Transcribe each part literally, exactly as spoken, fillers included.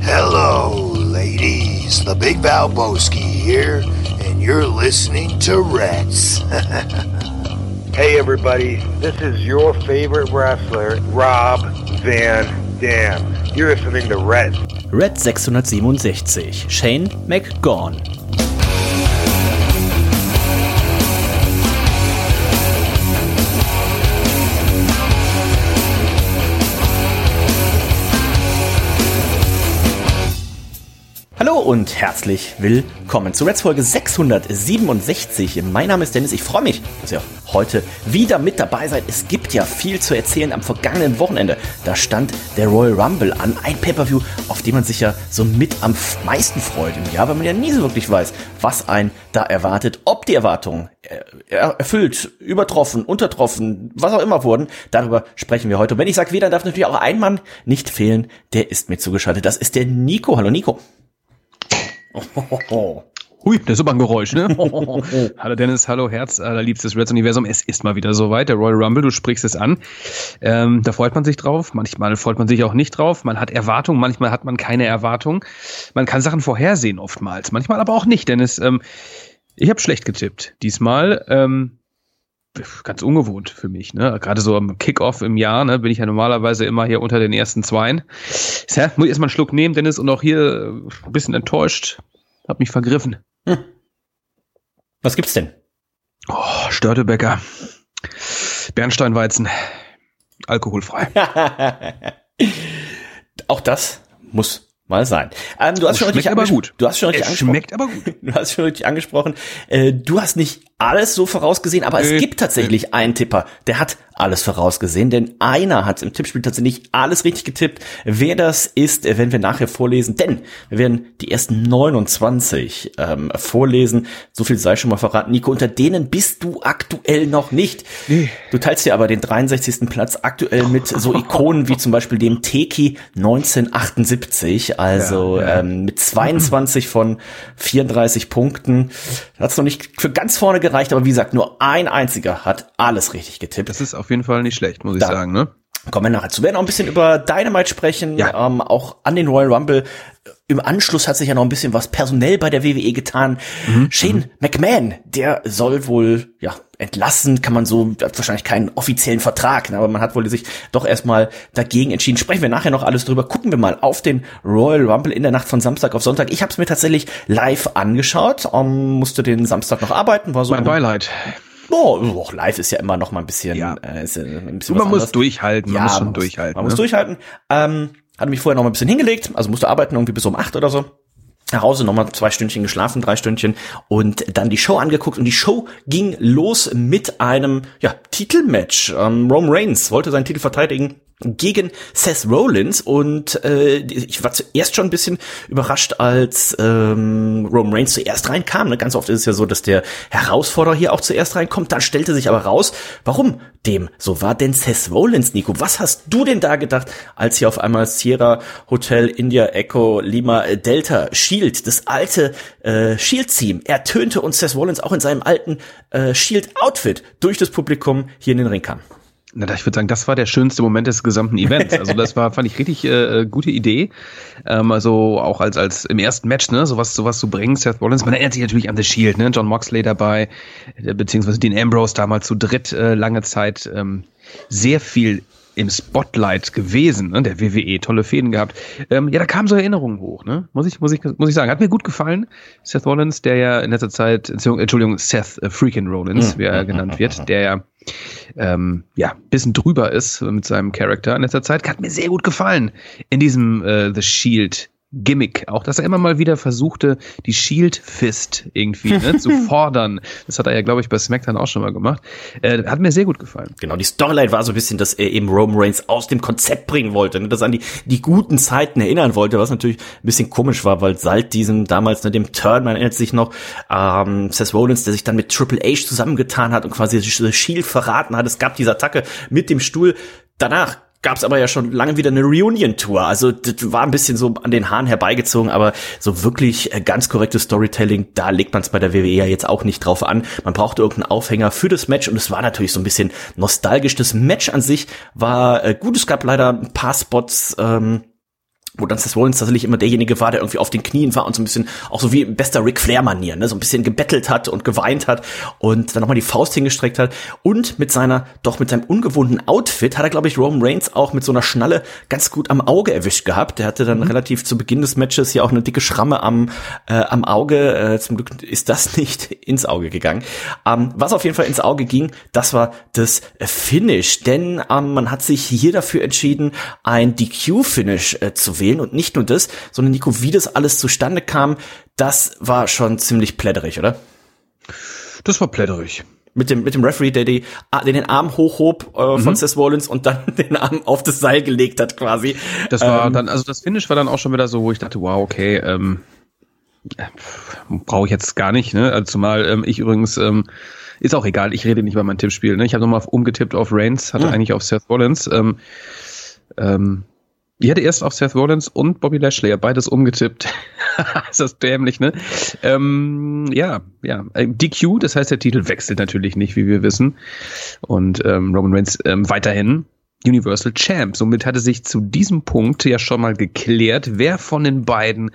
Hello, ladies. The Big Valboski here, and you're listening to Reds. Hey, everybody. This is your favorite wrestler, Rob Van Dam. You're listening to Reds. Red sechshundertsiebenundsechzig. Shane McGowan. Hallo und herzlich willkommen zu Reds Folge sechshundertsiebenundsechzig. Mein Name ist Dennis, ich freue mich, dass ihr heute wieder mit dabei seid. Es gibt ja viel zu erzählen am vergangenen Wochenende. Da stand der Royal Rumble an, ein Pay-Per-View, auf dem man sich ja so mit am meisten freut im Jahr, weil man ja nie so wirklich weiß, was einen da erwartet, ob die Erwartungen erfüllt, übertroffen, untertroffen, was auch immer wurden. Darüber sprechen wir heute. Und wenn ich sage wir, dann darf natürlich auch ein Mann nicht fehlen, der ist mir zugeschaltet. Das ist der Nico. Hallo Nico. Oh, oh, oh. Hui, das ist aber ein Geräusch, ne? Hallo Dennis, hallo Herz, allerliebstes Reds-Universum. Es ist mal wieder soweit, der Royal Rumble, du sprichst es an. Ähm, da freut man sich drauf, manchmal freut man sich auch nicht drauf. Man hat Erwartungen, manchmal hat man keine Erwartungen. Man kann Sachen vorhersehen oftmals, manchmal aber auch nicht, Dennis. Ähm, ich habe schlecht getippt diesmal. Ähm, ganz ungewohnt für mich, ne? Gerade so am Kickoff im Jahr, ne, bin ich ja normalerweise immer hier unter den ersten Zweien. Ja, muss ich erstmal einen Schluck nehmen, Dennis, und auch hier ein bisschen enttäuscht. Hab mich vergriffen. Hm. Was gibt's denn? Oh, Störtebecker. Bernsteinweizen. Alkoholfrei. Auch das muss mal sein. Ähm, du hast schon richtig aber gut. Du hast schon richtig angesprochen. Schmeckt aber gut. Du hast schon richtig angesprochen. Äh, du hast nicht alles so vorausgesehen, aber es äh, gibt tatsächlich äh. einen Tipper, der hat alles vorausgesehen, denn einer hat im Tippspiel tatsächlich alles richtig getippt. Wer das ist, werden wir nachher vorlesen, denn wir werden die ersten neunundzwanzig ähm, vorlesen. So viel sei schon mal verraten. Nico, unter denen bist du aktuell noch nicht. Nee. Du teilst dir aber den dreiundsechzigsten Platz aktuell mit so Ikonen wie zum Beispiel dem Teki neunzehnhundertachtundsiebzig, also ja, ja. Ähm, mit zweiundzwanzig von vierunddreißig Punkten. Hat es noch nicht für ganz vorne gereicht, aber wie gesagt, nur ein einziger hat alles richtig getippt. Das ist auf jeden Fall nicht schlecht, muss ich da sagen, ne? Kommen wir nachher zu. Wir werden auch ein bisschen über Dynamite sprechen, ja. ähm, auch an den Royal Rumble. Im Anschluss hat sich ja noch ein bisschen was personell bei der W W E getan. Mhm. Shane mhm. McMahon, der soll wohl, ja, entlassen, kann man so, wahrscheinlich keinen offiziellen Vertrag, ne, aber man hat wohl sich doch erstmal dagegen entschieden. Sprechen wir nachher noch alles drüber. Gucken wir mal auf den Royal Rumble in der Nacht von Samstag auf Sonntag. Ich habe es mir tatsächlich live angeschaut, um, musste den Samstag noch arbeiten. War so mein Beileid. Oh, auch live ist ja immer noch mal ein bisschen, ja. äh, ist ein bisschen man was muss anderes. durchhalten, man ja, muss schon man durchhalten. Man ne? muss durchhalten. Ähm, hatte mich vorher noch mal ein bisschen hingelegt, also musste arbeiten irgendwie bis um acht oder so. Nach Hause nochmal zwei Stündchen geschlafen, drei Stündchen und dann die Show angeguckt und die Show ging los mit einem, ja, Titelmatch. Ähm, Roman Reigns wollte seinen Titel verteidigen gegen Seth Rollins und äh, ich war zuerst schon ein bisschen überrascht, als ähm, Roman Reigns zuerst reinkam. Ne? Ganz oft ist es ja so, dass der Herausforderer hier auch zuerst reinkommt. Dann stellte sich aber raus, warum dem so war. Denn Seth Rollins, Nico, was hast du denn da gedacht, als hier auf einmal Sierra Hotel India Echo Lima Delta Shield, das alte äh, Shield-Team, ertönte und Seth Rollins auch in seinem alten äh, Shield-Outfit durch das Publikum hier in den Ring kam? Na, ich würde sagen, das war der schönste Moment des gesamten Events. Also das war, fand ich richtig äh, gute Idee. Ähm, also auch als als im ersten Match, ne, sowas sowas zu bringen. Seth Rollins, man erinnert sich natürlich an The Shield, ne, John Moxley dabei, beziehungsweise Dean Ambrose damals zu dritt äh, lange Zeit ähm, sehr viel im Spotlight gewesen, ne, der W W E, tolle Fäden gehabt. Ähm, ja, da kamen so Erinnerungen hoch, ne, muss ich muss ich muss ich sagen, hat mir gut gefallen. Seth Rollins, der ja in letzter Zeit, Entschuldigung, Seth äh, freaking Rollins, wie er genannt wird, der ja ähm, ja, ein bisschen drüber ist mit seinem Charakter in letzter Zeit, hat mir sehr gut gefallen in diesem äh, The Shield Gimmick. Auch, dass er immer mal wieder versuchte, die Shield Fist irgendwie ne, zu fordern. Das hat er ja, glaube ich, bei SmackDown auch schon mal gemacht. Äh, hat mir sehr gut gefallen. Genau, die Storyline war so ein bisschen, dass er eben Roman Reigns aus dem Konzept bringen wollte, ne, dass er an die, die guten Zeiten erinnern wollte, was natürlich ein bisschen komisch war, weil seit diesem damals, ne, dem Turn, man erinnert sich noch, ähm, Seth Rollins, der sich dann mit Triple H zusammengetan hat und quasi The Shield verraten hat. Es gab diese Attacke mit dem Stuhl. Danach gab's aber ja schon lange wieder eine Reunion-Tour. Also das war ein bisschen so an den Haaren herbeigezogen, aber so wirklich ganz korrektes Storytelling, da legt man es bei der W W E ja jetzt auch nicht drauf an. Man brauchte irgendeinen Aufhänger für das Match und es war natürlich so ein bisschen nostalgisch. Das Match an sich war äh, gut, es gab leider ein paar Spots, ähm, wo dann Seth Rollins tatsächlich immer derjenige war, der irgendwie auf den Knien war und so ein bisschen, auch so wie in bester Ric Flair-Manier, ne, so ein bisschen gebettelt hat und geweint hat und dann nochmal die Faust hingestreckt hat. Und mit seiner, doch mit seinem ungewohnten Outfit hat er, glaube ich, Roman Reigns auch mit so einer Schnalle ganz gut am Auge erwischt gehabt. Der hatte dann mhm. relativ zu Beginn des Matches hier auch eine dicke Schramme am, äh, am Auge. Äh, zum Glück ist das nicht ins Auge gegangen. Ähm, was auf jeden Fall ins Auge ging, das war das Finish, denn ähm, man hat sich hier dafür entschieden, ein D Q-Finish äh, zu wählen und nicht nur das, sondern Nico, wie das alles zustande kam, das war schon ziemlich plätterig, oder? Das war plätterig. Mit dem, mit dem Referee, der, die, der den Arm hochhob äh, von mhm. Seth Rollins und dann den Arm auf das Seil gelegt hat quasi. Das war ähm, dann, also das Finish war dann auch schon wieder so, wo ich dachte, wow, okay, ähm, brauche ich jetzt gar nicht, ne? Also zumal ähm, ich übrigens, ähm, ist auch egal, ich rede nicht über mein Tippspiel, ne? Ich habe nochmal umgetippt auf Reigns, hatte mhm. eigentlich auf Seth Rollins, ähm, ähm, ich hatte erst auf Seth Rollins und Bobby Lashley, beides umgetippt. Ist das dämlich, ne? Ähm, ja, ja. D Q, das heißt, der Titel wechselt natürlich nicht, wie wir wissen. Und ähm, Roman Reigns ähm, weiterhin Universal Champ. Somit hatte sich zu diesem Punkt ja schon mal geklärt, wer von den beiden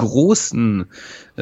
großen äh,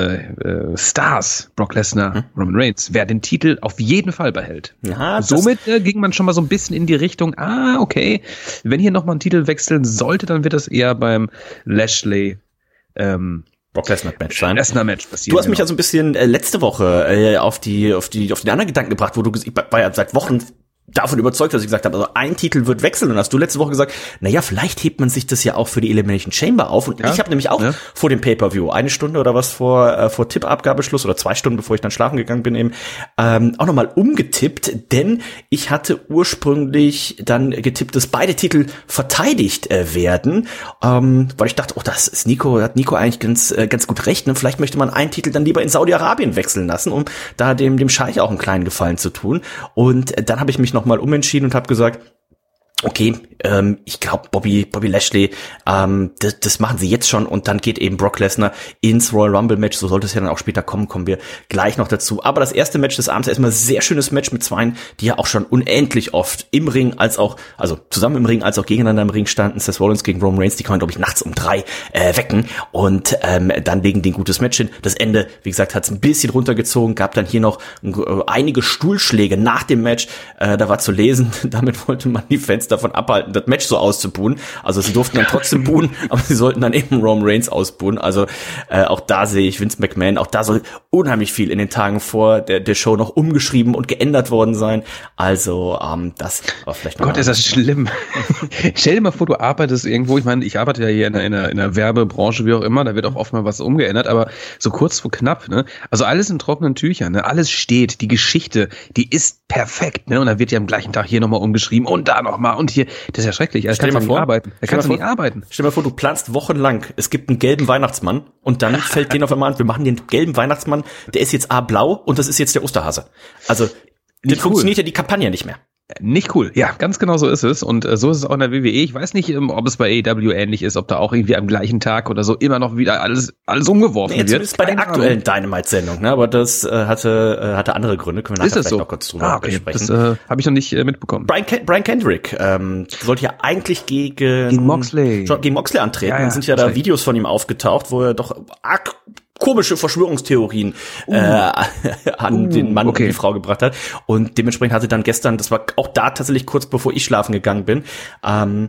äh, Stars, Brock Lesnar, hm? Roman Reigns, wer den Titel auf jeden Fall behält. Ja, somit äh, ging man schon mal so ein bisschen in die Richtung, ah, okay, wenn hier nochmal ein Titel wechseln sollte, dann wird das eher beim Lashley ähm, Brock Lesnar Match sein. Lesnar Match passiert. Du hast mich ja so ein bisschen äh, letzte Woche äh, auf die auf die auf den anderen Gedanken gebracht, wo du ich war ja seit Wochen davon überzeugt, dass ich gesagt habe, also ein Titel wird wechseln. Und hast du letzte Woche gesagt, naja, vielleicht hebt man sich das ja auch für die Elimination Chamber auf. Und ja, ich habe nämlich auch ja. vor dem Pay-Per-View, eine Stunde oder was vor äh, vor Tippabgabeschluss oder zwei Stunden, bevor ich dann schlafen gegangen bin, eben ähm, auch nochmal umgetippt. Denn ich hatte ursprünglich dann getippt, dass beide Titel verteidigt äh, werden. Ähm, weil ich dachte, oh, das ist Nico, hat Nico eigentlich ganz äh, ganz gut recht. Ne? Vielleicht möchte man einen Titel dann lieber in Saudi-Arabien wechseln lassen, um da dem dem Scheich auch einen kleinen Gefallen zu tun. Und äh, dann habe ich mich noch mal umentschieden und habe gesagt, okay, ähm, ich glaube, Bobby Bobby Lashley, ähm, das, das machen sie jetzt schon und dann geht eben Brock Lesnar ins Royal Rumble Match, so sollte es ja dann auch später kommen, kommen wir gleich noch dazu. Aber das erste Match des Abends, erstmal sehr schönes Match mit Zweien, die ja auch schon unendlich oft im Ring als auch, also zusammen im Ring als auch gegeneinander im Ring standen. Seth Rollins gegen Roman Reigns, die kann man, glaube ich, nachts um drei äh, wecken und ähm, dann legen die ein gutes Match hin. Das Ende, wie gesagt, hat es ein bisschen runtergezogen, gab dann hier noch äh, einige Stuhlschläge nach dem Match, äh, da war zu lesen, damit wollte man die Fans davon abhalten, das Match so auszubuhen. Also sie durften dann trotzdem buhen, aber sie sollten dann eben Roman Reigns ausbuhen. Also äh, auch da sehe ich Vince McMahon, auch da soll unheimlich viel in den Tagen vor der, der Show noch umgeschrieben und geändert worden sein. Also ähm, das war vielleicht noch Gott, ist das schlimm. Stell dir mal vor, du arbeitest irgendwo, ich meine, ich arbeite ja hier in einer, in einer, in einer Werbebranche, wie auch immer, da wird auch oft mal was umgeändert, aber so kurz vor knapp, ne? Also alles in trockenen Tüchern, ne? Alles steht, die Geschichte, die ist perfekt, ne? Und dann wird ja am gleichen Tag hier nochmal umgeschrieben und da nochmal und hier, das ist ja schrecklich. Da kannst du nicht arbeiten. Da kannst du nicht arbeiten. Stell dir mal vor, du planst wochenlang. Es gibt einen gelben Weihnachtsmann und dann fällt denen auf einmal an, wir machen den gelben Weihnachtsmann, der ist jetzt A blau und das ist jetzt der Osterhase. Also, dann funktioniert ja die Kampagne nicht mehr. Nicht cool. Ja, ganz genau so ist es. Und äh, so ist es auch in der W W E. Ich weiß nicht, ähm, ob es bei A E W ähnlich ist, ob da auch irgendwie am gleichen Tag oder so immer noch wieder alles alles umgeworfen nee, wird. Zumindest bei der aktuellen Dynamite-Sendung, ne? Aber das äh, hatte äh, hatte andere Gründe. Können wir nachher vielleicht so? noch kurz drüber ah, okay. sprechen. Das äh, habe ich noch nicht äh, mitbekommen. Brian, Ken- Brian Kendrick ähm, sollte ja eigentlich gegen gegen Moxley, gegen Moxley antreten. Ja, ja, Dann sind ja da Videos von ihm aufgetaucht, wo er doch arg komische Verschwörungstheorien uh. äh, an uh, den Mann okay. und die Frau gebracht hat. Und dementsprechend hatte dann gestern, das war auch da tatsächlich kurz bevor ich schlafen gegangen bin, ähm,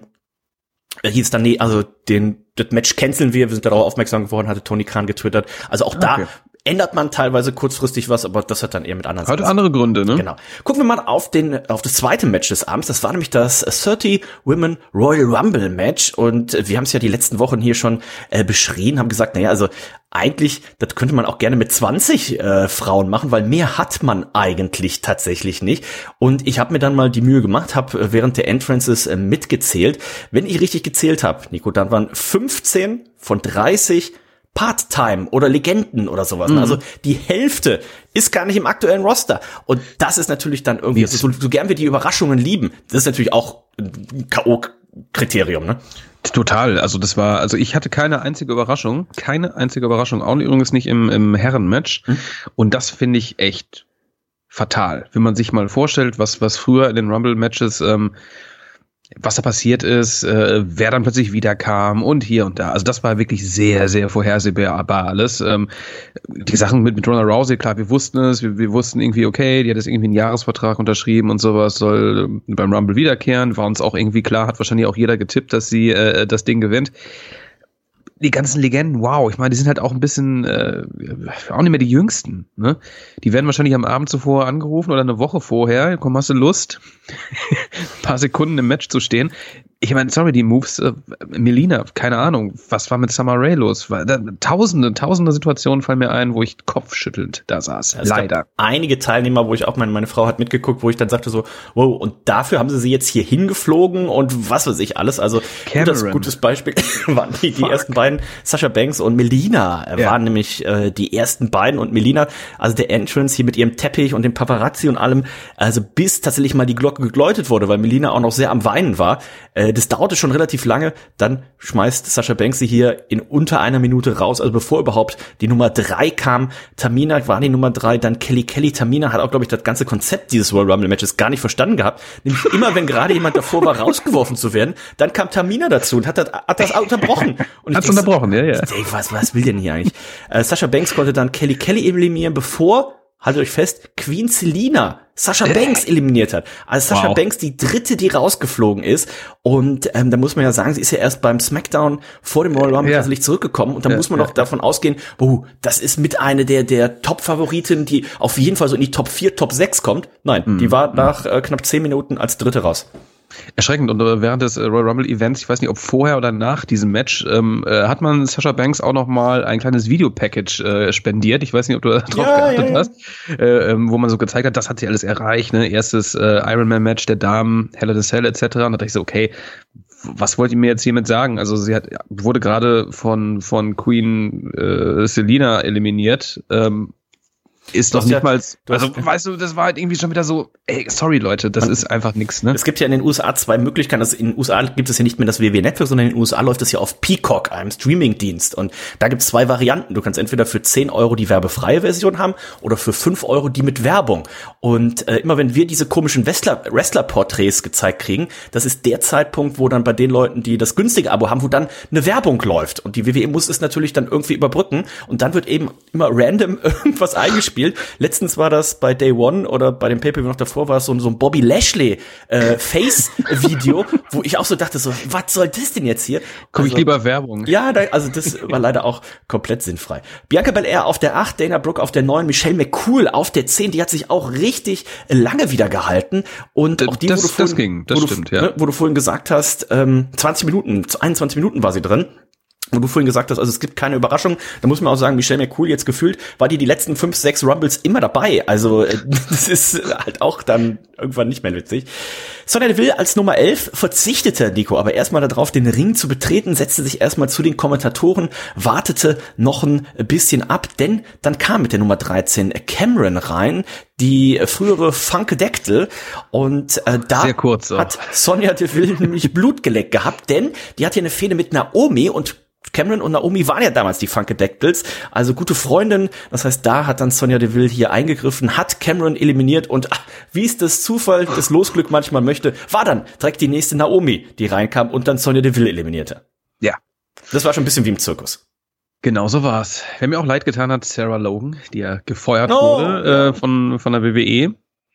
hieß dann, nee, also den das Match canceln wir, wir sind darauf aufmerksam geworden, hatte Tony Khan getwittert. Also auch da okay. ändert man teilweise kurzfristig was, aber das hat dann eher mit anderen Hat andere Gründe, ne? Genau. Gucken wir mal auf den auf das zweite Match des Abends. Das war nämlich das dreißig Women Royal Rumble Match und wir haben es ja die letzten Wochen hier schon äh, beschrien, haben gesagt, naja, also eigentlich, das könnte man auch gerne mit zwanzig äh, Frauen machen, weil mehr hat man eigentlich tatsächlich nicht. Und ich habe mir dann mal die Mühe gemacht, habe äh, während der Entrances äh, mitgezählt. Wenn ich richtig gezählt habe, Nico, dann waren fünfzehn von dreißig Part-Time oder Legenden oder sowas. Mhm. Also die Hälfte ist gar nicht im aktuellen Roster. Und das ist natürlich dann irgendwie, also so, so gern wir die Überraschungen lieben, das ist natürlich auch ein K O-Kriterium, ne? Total. Also das war, also ich hatte keine einzige Überraschung, keine einzige Überraschung, auch übrigens nicht im, im Herrenmatch. Mhm. Und das finde ich echt fatal. Wenn man sich mal vorstellt, was, was früher in den Rumble-Matches, ähm, was da passiert ist, äh, wer dann plötzlich wiederkam und hier und da. Also das war wirklich sehr, sehr vorhersehbar alles. Ähm, die Sachen mit, mit Ronda Rousey, klar, wir wussten es, wir, wir wussten irgendwie, okay, die hat jetzt irgendwie einen Jahresvertrag unterschrieben und sowas, soll äh, beim Rumble wiederkehren. War uns auch irgendwie klar, hat wahrscheinlich auch jeder getippt, dass sie äh, das Ding gewinnt. Die ganzen Legenden, wow, ich meine, die sind halt auch ein bisschen, äh, auch nicht mehr die Jüngsten, ne? Die werden wahrscheinlich am Abend zuvor angerufen oder eine Woche vorher, komm, hast du Lust, ein paar Sekunden im Match zu stehen? Ich meine, sorry, die Moves, äh, Melina, keine Ahnung, was war mit Summer Rae los? War, da, tausende, tausende Situationen fallen mir ein, wo ich kopfschüttelnd da saß, es leider. Gab einige Teilnehmer, wo ich auch, meine, meine Frau hat mitgeguckt, wo ich dann sagte so, wow, und dafür haben sie sie jetzt hier hingeflogen und was weiß ich alles, also gutes, gutes Beispiel waren die, die ersten beiden, Sasha Banks und Melina, äh, ja. waren nämlich äh, die ersten beiden und Melina, also der Entrance hier mit ihrem Teppich und dem Paparazzi und allem, also bis tatsächlich mal die Glocke geläutet wurde, weil Melina auch noch sehr am Weinen war, äh, das dauerte schon relativ lange, dann schmeißt Sasha Banks sie hier in unter einer Minute raus, also bevor überhaupt die Nummer drei kam, Tamina war die Nummer drei, dann Kelly Kelly, Tamina hat auch, glaube ich, das ganze Konzept dieses Royal Rumble Matches gar nicht verstanden gehabt, nämlich immer, wenn gerade jemand davor war, rausgeworfen zu werden, dann kam Tamina dazu und hat das, hat das unterbrochen. Und Hat's unterbrochen, ja, ja. Ey, was, was will denn hier eigentlich? Äh, Sasha Banks konnte dann Kelly Kelly eliminieren, bevor, haltet euch fest, Queen Selina Sasha Banks eliminiert hat. Also Sasha wow. Banks die dritte, die rausgeflogen ist. Und ähm, da muss man ja sagen, sie ist ja erst beim SmackDown vor dem Royal Rumble ja. tatsächlich zurückgekommen. Und da ja, muss man ja. auch davon ausgehen, oh, das ist mit einer der der Top-Favoriten, die auf jeden Fall so in die Top vier, Top sechs kommt. Nein, mhm. die war nach äh, knapp zehn Minuten als dritte raus. Erschreckend. Und äh, während des äh, Royal Rumble Events, ich weiß nicht, ob vorher oder nach diesem Match, ähm, äh, hat man Sasha Banks auch noch mal ein kleines Videopackage äh, spendiert. Ich weiß nicht, ob du da drauf ja, geachtet ja, ja. hast, äh, ähm, wo man so gezeigt hat, das hat sie alles erreicht. Ne? Erstes äh, Ironman-Match der Damen, Hell in a Cell et cetera. Und da dachte ich so, okay, was wollt ihr mir jetzt hiermit sagen? Also sie hat wurde gerade von von Queen äh, Selina eliminiert. Ähm, Ist doch nicht ja, mal, also weißt du, das war halt irgendwie schon wieder so, ey, sorry Leute, das man, ist einfach nix, ne? Es gibt ja in den U S A zwei Möglichkeiten, also in den U S A gibt es ja nicht mehr das W W E Network, sondern in den U S A läuft es ja auf Peacock, einem Streamingdienst, und da gibt es zwei Varianten. Du kannst entweder für zehn Euro die werbefreie Version haben oder für fünf Euro die mit Werbung. Und äh, immer wenn wir diese komischen Wrestler, Wrestler-Porträts gezeigt kriegen, das ist der Zeitpunkt, wo dann bei den Leuten, die das günstige Abo haben, wo dann eine Werbung läuft. Und die W W E muss es natürlich dann irgendwie überbrücken, und dann wird eben immer random irgendwas eingespielt. Letztens war das bei Day One oder bei dem Pay-Per-View noch davor, war es so, so ein Bobby Lashley äh, Face-Video, wo ich auch so dachte, so, was soll das denn jetzt hier? Komm, also, ich lieber Werbung. Ja, da, also das war leider auch komplett sinnfrei. Bianca Belair auf der acht, Dana Brooke auf der neun, Michelle McCool auf der zehn, die hat sich auch richtig lange wieder gehalten. Und auch die, das, wo du vorhin, das ging, das wo stimmt, du, ja. Ne, wo du vorhin gesagt hast, ähm, zwanzig Minuten, einundzwanzig Minuten war sie drin. Und du vorhin gesagt hast, also es gibt keine Überraschung, da muss man auch sagen, Michelle McCool jetzt gefühlt, war die die letzten fünf, sechs Rumbles immer dabei. Also das ist halt auch dann irgendwann nicht mehr witzig. Sonya Deville als Nummer elf verzichtete, Nico, aber erstmal darauf, den Ring zu betreten, setzte sich erstmal zu den Kommentatoren, wartete noch ein bisschen ab, denn dann kam mit der Nummer dreizehn Cameron rein, die frühere Funkadactyl, und äh, da Sehr kurz, so. hat Sonya Deville nämlich Blut geleckt gehabt, denn die hat hier eine Fehde mit Naomi, und Cameron und Naomi waren ja damals die Funkadactyls, also gute Freundin. Das heißt, da hat dann Sonya Deville hier eingegriffen, hat Cameron eliminiert, und ach, wie es das Zufall, das Losglück manchmal möchte, war dann direkt die nächste Naomi, die reinkam und dann Sonya Deville eliminierte. Ja. Das war schon ein bisschen wie im Zirkus. Genau so war's. Wer mir auch leid getan hat, Sarah Logan, die ja gefeuert oh, wurde ja. Äh, von von der W W E.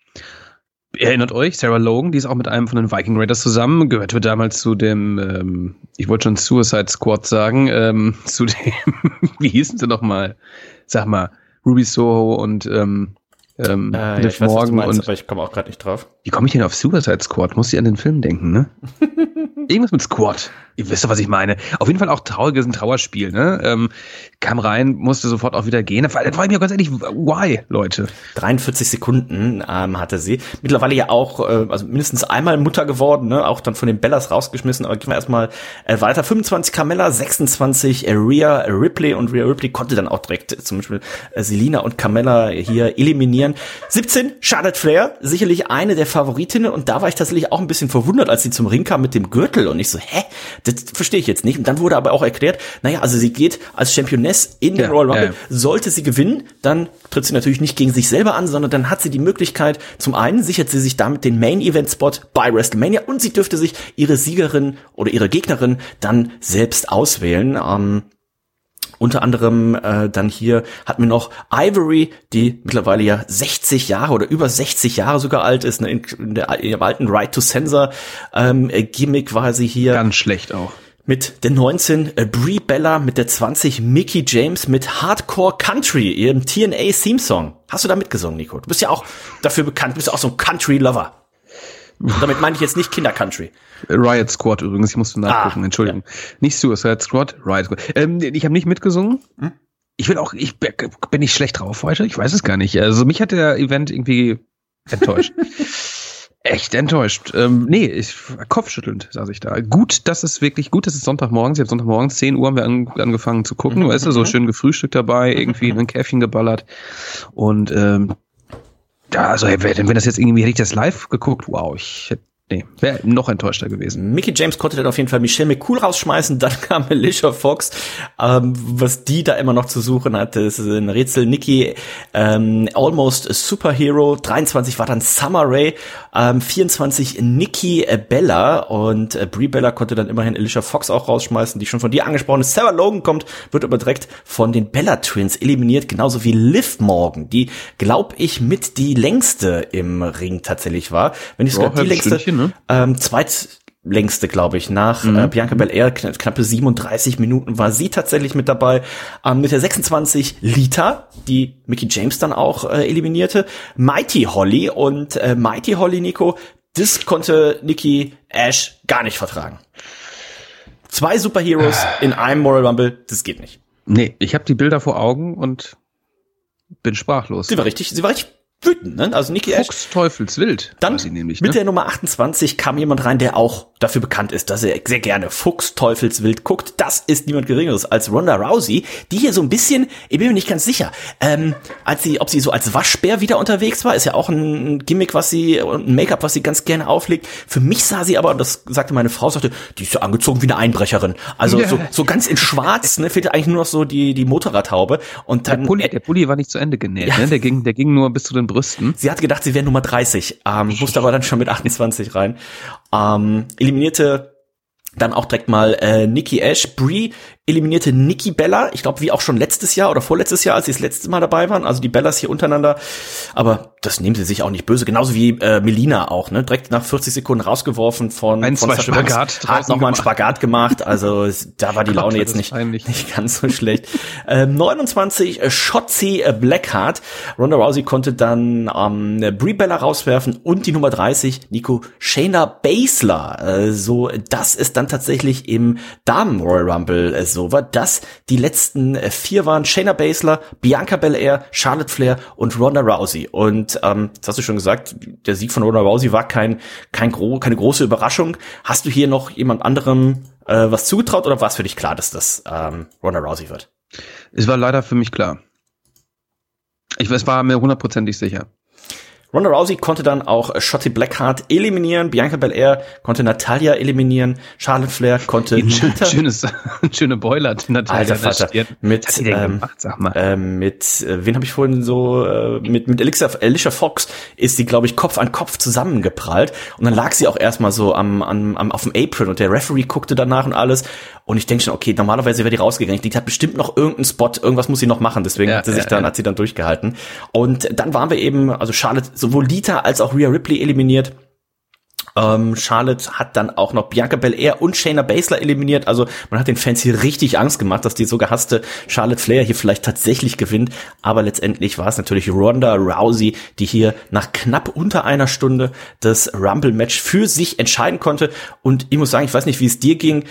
Erinnert euch, Sarah Logan, die ist auch mit einem von den Viking Raiders zusammen, gehörte damals zu dem, ähm, ich wollte schon Suicide Squad sagen, ähm, zu dem, wie hießen sie nochmal? Sag mal, Ruby Soho und ähm, ähm, äh, Liv ja, ich weiß, Morgan, was du meinst, und aber ich komme auch gerade nicht drauf. Wie komme ich denn auf Suicide Squad? Muss ich an den Film denken, ne? Irgendwas mit Squad. Ihr wisst doch, was ich meine. Auf jeden Fall auch trauriges ein Trauerspiel, ne? Ähm, kam rein, musste sofort auch wieder gehen. Da war ich mir ganz ehrlich, why, Leute? dreiundvierzig Sekunden ähm, hatte sie. Mittlerweile ja auch, äh, also mindestens einmal Mutter geworden, ne? Auch dann von den Bellas rausgeschmissen. Aber gehen wir erstmal äh, weiter. fünfundzwanzig Carmella, sechsundzwanzig äh, Rhea Ripley. Und Rhea Ripley konnte dann auch direkt zum Beispiel äh, Selina und Carmella hier eliminieren. siebzehn Charlotte Flair, sicherlich eine der Favoritinnen. Und da war ich tatsächlich auch ein bisschen verwundert, als sie zum Ring kam mit dem Gürtel. Und ich so, hä? Das verstehe ich jetzt nicht. Und dann wurde aber auch erklärt, naja, also sie geht als Championess in den ja, Royal Rumble. Ja, ja. Sollte sie gewinnen, dann tritt sie natürlich nicht gegen sich selber an, sondern dann hat sie die Möglichkeit, zum einen sichert sie sich damit den Main-Event-Spot bei WrestleMania und sie dürfte sich ihre Siegerin oder ihre Gegnerin dann selbst auswählen. Ähm, Unter anderem äh, dann hier hatten wir noch Ivory, die mittlerweile ja sechzig Jahre oder über sechzig Jahre sogar alt ist. Ne? In, in, der, in dem alten Right to Censor ähm, Gimmick war sie hier. Ganz schlecht auch. Mit der neunzehn äh, Brie Bella, mit der zwanzig Mickey James, mit Hardcore Country, ihrem T N A-Theme-Song. Hast du da mitgesungen, Nico? Du bist ja auch dafür bekannt, du bist ja auch so ein Country-Lover. Damit meine ich jetzt nicht Kinder-Country. Riot Squad übrigens, ich musste nachgucken, ah, Entschuldigung. Ja. Nicht Suicide Squad, Riot Squad. Ähm, ich habe nicht mitgesungen. Hm? Ich will auch, ich bin nicht schlecht drauf heute, ich weiß es gar nicht. Also mich hat der Event irgendwie enttäuscht. Echt enttäuscht. Ähm, nee, ich, kopfschüttelnd saß ich da. Gut, dass es wirklich, gut, dass es Sonntagmorgens, ich habe Sonntagmorgens zehn Uhr haben wir an, angefangen zu gucken, mhm. weißt du, so schön gefrühstückt dabei, irgendwie ein Käffchen geballert und ähm, ja, also wenn das jetzt irgendwie, hätte ich das live geguckt, wow, ich hätte, nee, wäre noch enttäuschter gewesen. Mickey James konnte dann auf jeden Fall Michelle McCool rausschmeißen, dann kam Alicia Fox, ähm, was die da immer noch zu suchen hatte, das ist ein Rätsel. Nikki, ähm, Almost a Superhero, dreiundzwanzig war dann Summer Rae, ähm, vierundzwanzig Nikki Bella und äh, Brie Bella konnte dann immerhin Alicia Fox auch rausschmeißen, die schon von dir angesprochen ist. Sarah Logan kommt, wird aber direkt von den Bella Twins eliminiert, genauso wie Liv Morgan, die, glaub ich, mit die längste im Ring tatsächlich war. Wenn nicht sogar die längste, ne? ähm, zweitlängste, glaube ich, nach mhm. äh, Bianca Belair, kn- knappe siebenunddreißig Minuten war sie tatsächlich mit dabei. Ähm, mit der sechsundzwanzig Lita, die Mickey James dann auch äh, eliminierte. Mighty Holly und äh, Mighty Holly, Nico, das konnte Nikki Ash gar nicht vertragen. Zwei Superheroes in einem Royal Rumble, das geht nicht. Nee, ich habe die Bilder vor Augen und bin sprachlos. Sie war richtig, sie war richtig wütend, ne? Also Nikki Ash. Fuchs Teufelswild. Dann sie nämlich, ne? Mit der Nummer achtundzwanzig kam jemand rein, der auch dafür bekannt ist, dass er sehr gerne Fuchs Teufelswild guckt. Das ist niemand Geringeres als Ronda Rousey, die hier so ein bisschen, ich bin mir nicht ganz sicher, ähm, als sie, ob sie so als Waschbär wieder unterwegs war, ist ja auch ein Gimmick, was sie, ein Make-up, was sie ganz gerne auflegt. Für mich sah sie aber, das sagte meine Frau, sagte, die ist ja angezogen wie eine Einbrecherin. Also ja. so, so ganz in schwarz, ne, fehlte eigentlich nur noch so die, die Motorradhaube. Und dann, der Pulli, der Pulli war nicht zu Ende genäht, ja. ne? Der ging, der ging nur bis zu den Brüsten. Sie hat gedacht, sie wäre Nummer dreißig, ähm, musste aber dann schon mit achtundzwanzig rein. Ähm, eliminierte dann auch direkt mal äh, Nikki Ash. Brie eliminierte Nikki Bella, ich glaube wie auch schon letztes Jahr oder vorletztes Jahr, als sie das letzte Mal dabei waren, also die Bellas hier untereinander, aber das nehmen sie sich auch nicht böse, genauso wie äh, Melina auch, ne, direkt nach vierzig Sekunden rausgeworfen von ein, von zwei Spagat, hat nochmal einen Spagat gemacht, also da war die Laune jetzt nicht, nicht ganz so schlecht. Ähm, neunundzwanzig äh, Shotzi äh, Blackheart, Ronda Rousey konnte dann ähm, Brie Bella rauswerfen und die Nummer dreißig, Nico, Shayna Baszler, äh, so, das ist dann tatsächlich im Damen Royal Rumble äh, so war, dass die letzten äh, vier waren Shayna Baszler, Bianca Belair, Charlotte Flair und Ronda Rousey. Und ähm, das hast du schon gesagt, der Sieg von Ronda Rousey war kein kein gro- keine große Überraschung. Hast du hier noch jemand anderem äh, was zugetraut oder war es für dich klar, dass das ähm, Ronda Rousey wird? Es war leider für mich klar. Ich es war mir hundertprozentig sicher. Ronda Rousey konnte dann auch Shotzi Blackheart eliminieren, Bianca Belair konnte Natalya eliminieren, Charlotte Flair konnte ein schönes, schöne Boiler, Natalya. Alter Vater, mit, was hat die denn ähm, gemacht, sag mal. Äh, mit, äh, wen habe ich vorhin so, äh, mit, mit Alicia, Alicia Fox ist sie, glaube ich, Kopf an Kopf zusammengeprallt und dann lag sie auch erstmal so am, am, am, auf dem Apron und der Referee guckte danach und alles und ich denke schon, okay, normalerweise wäre die rausgegangen, die hat bestimmt noch irgendeinen Spot, irgendwas muss sie noch machen, deswegen ja, hat sie sich ja, dann, ja. hat sie dann durchgehalten und dann waren wir eben, also Charlotte, sowohl Lita als auch Rhea Ripley eliminiert. Ähm, Charlotte hat dann auch noch Bianca Belair und Shayna Baszler eliminiert. Also man hat den Fans hier richtig Angst gemacht, dass die so gehasste Charlotte Flair hier vielleicht tatsächlich gewinnt. Aber letztendlich war es natürlich Ronda Rousey, die hier nach knapp unter einer Stunde das Rumble-Match für sich entscheiden konnte. Und ich muss sagen, ich weiß nicht, wie es dir ging,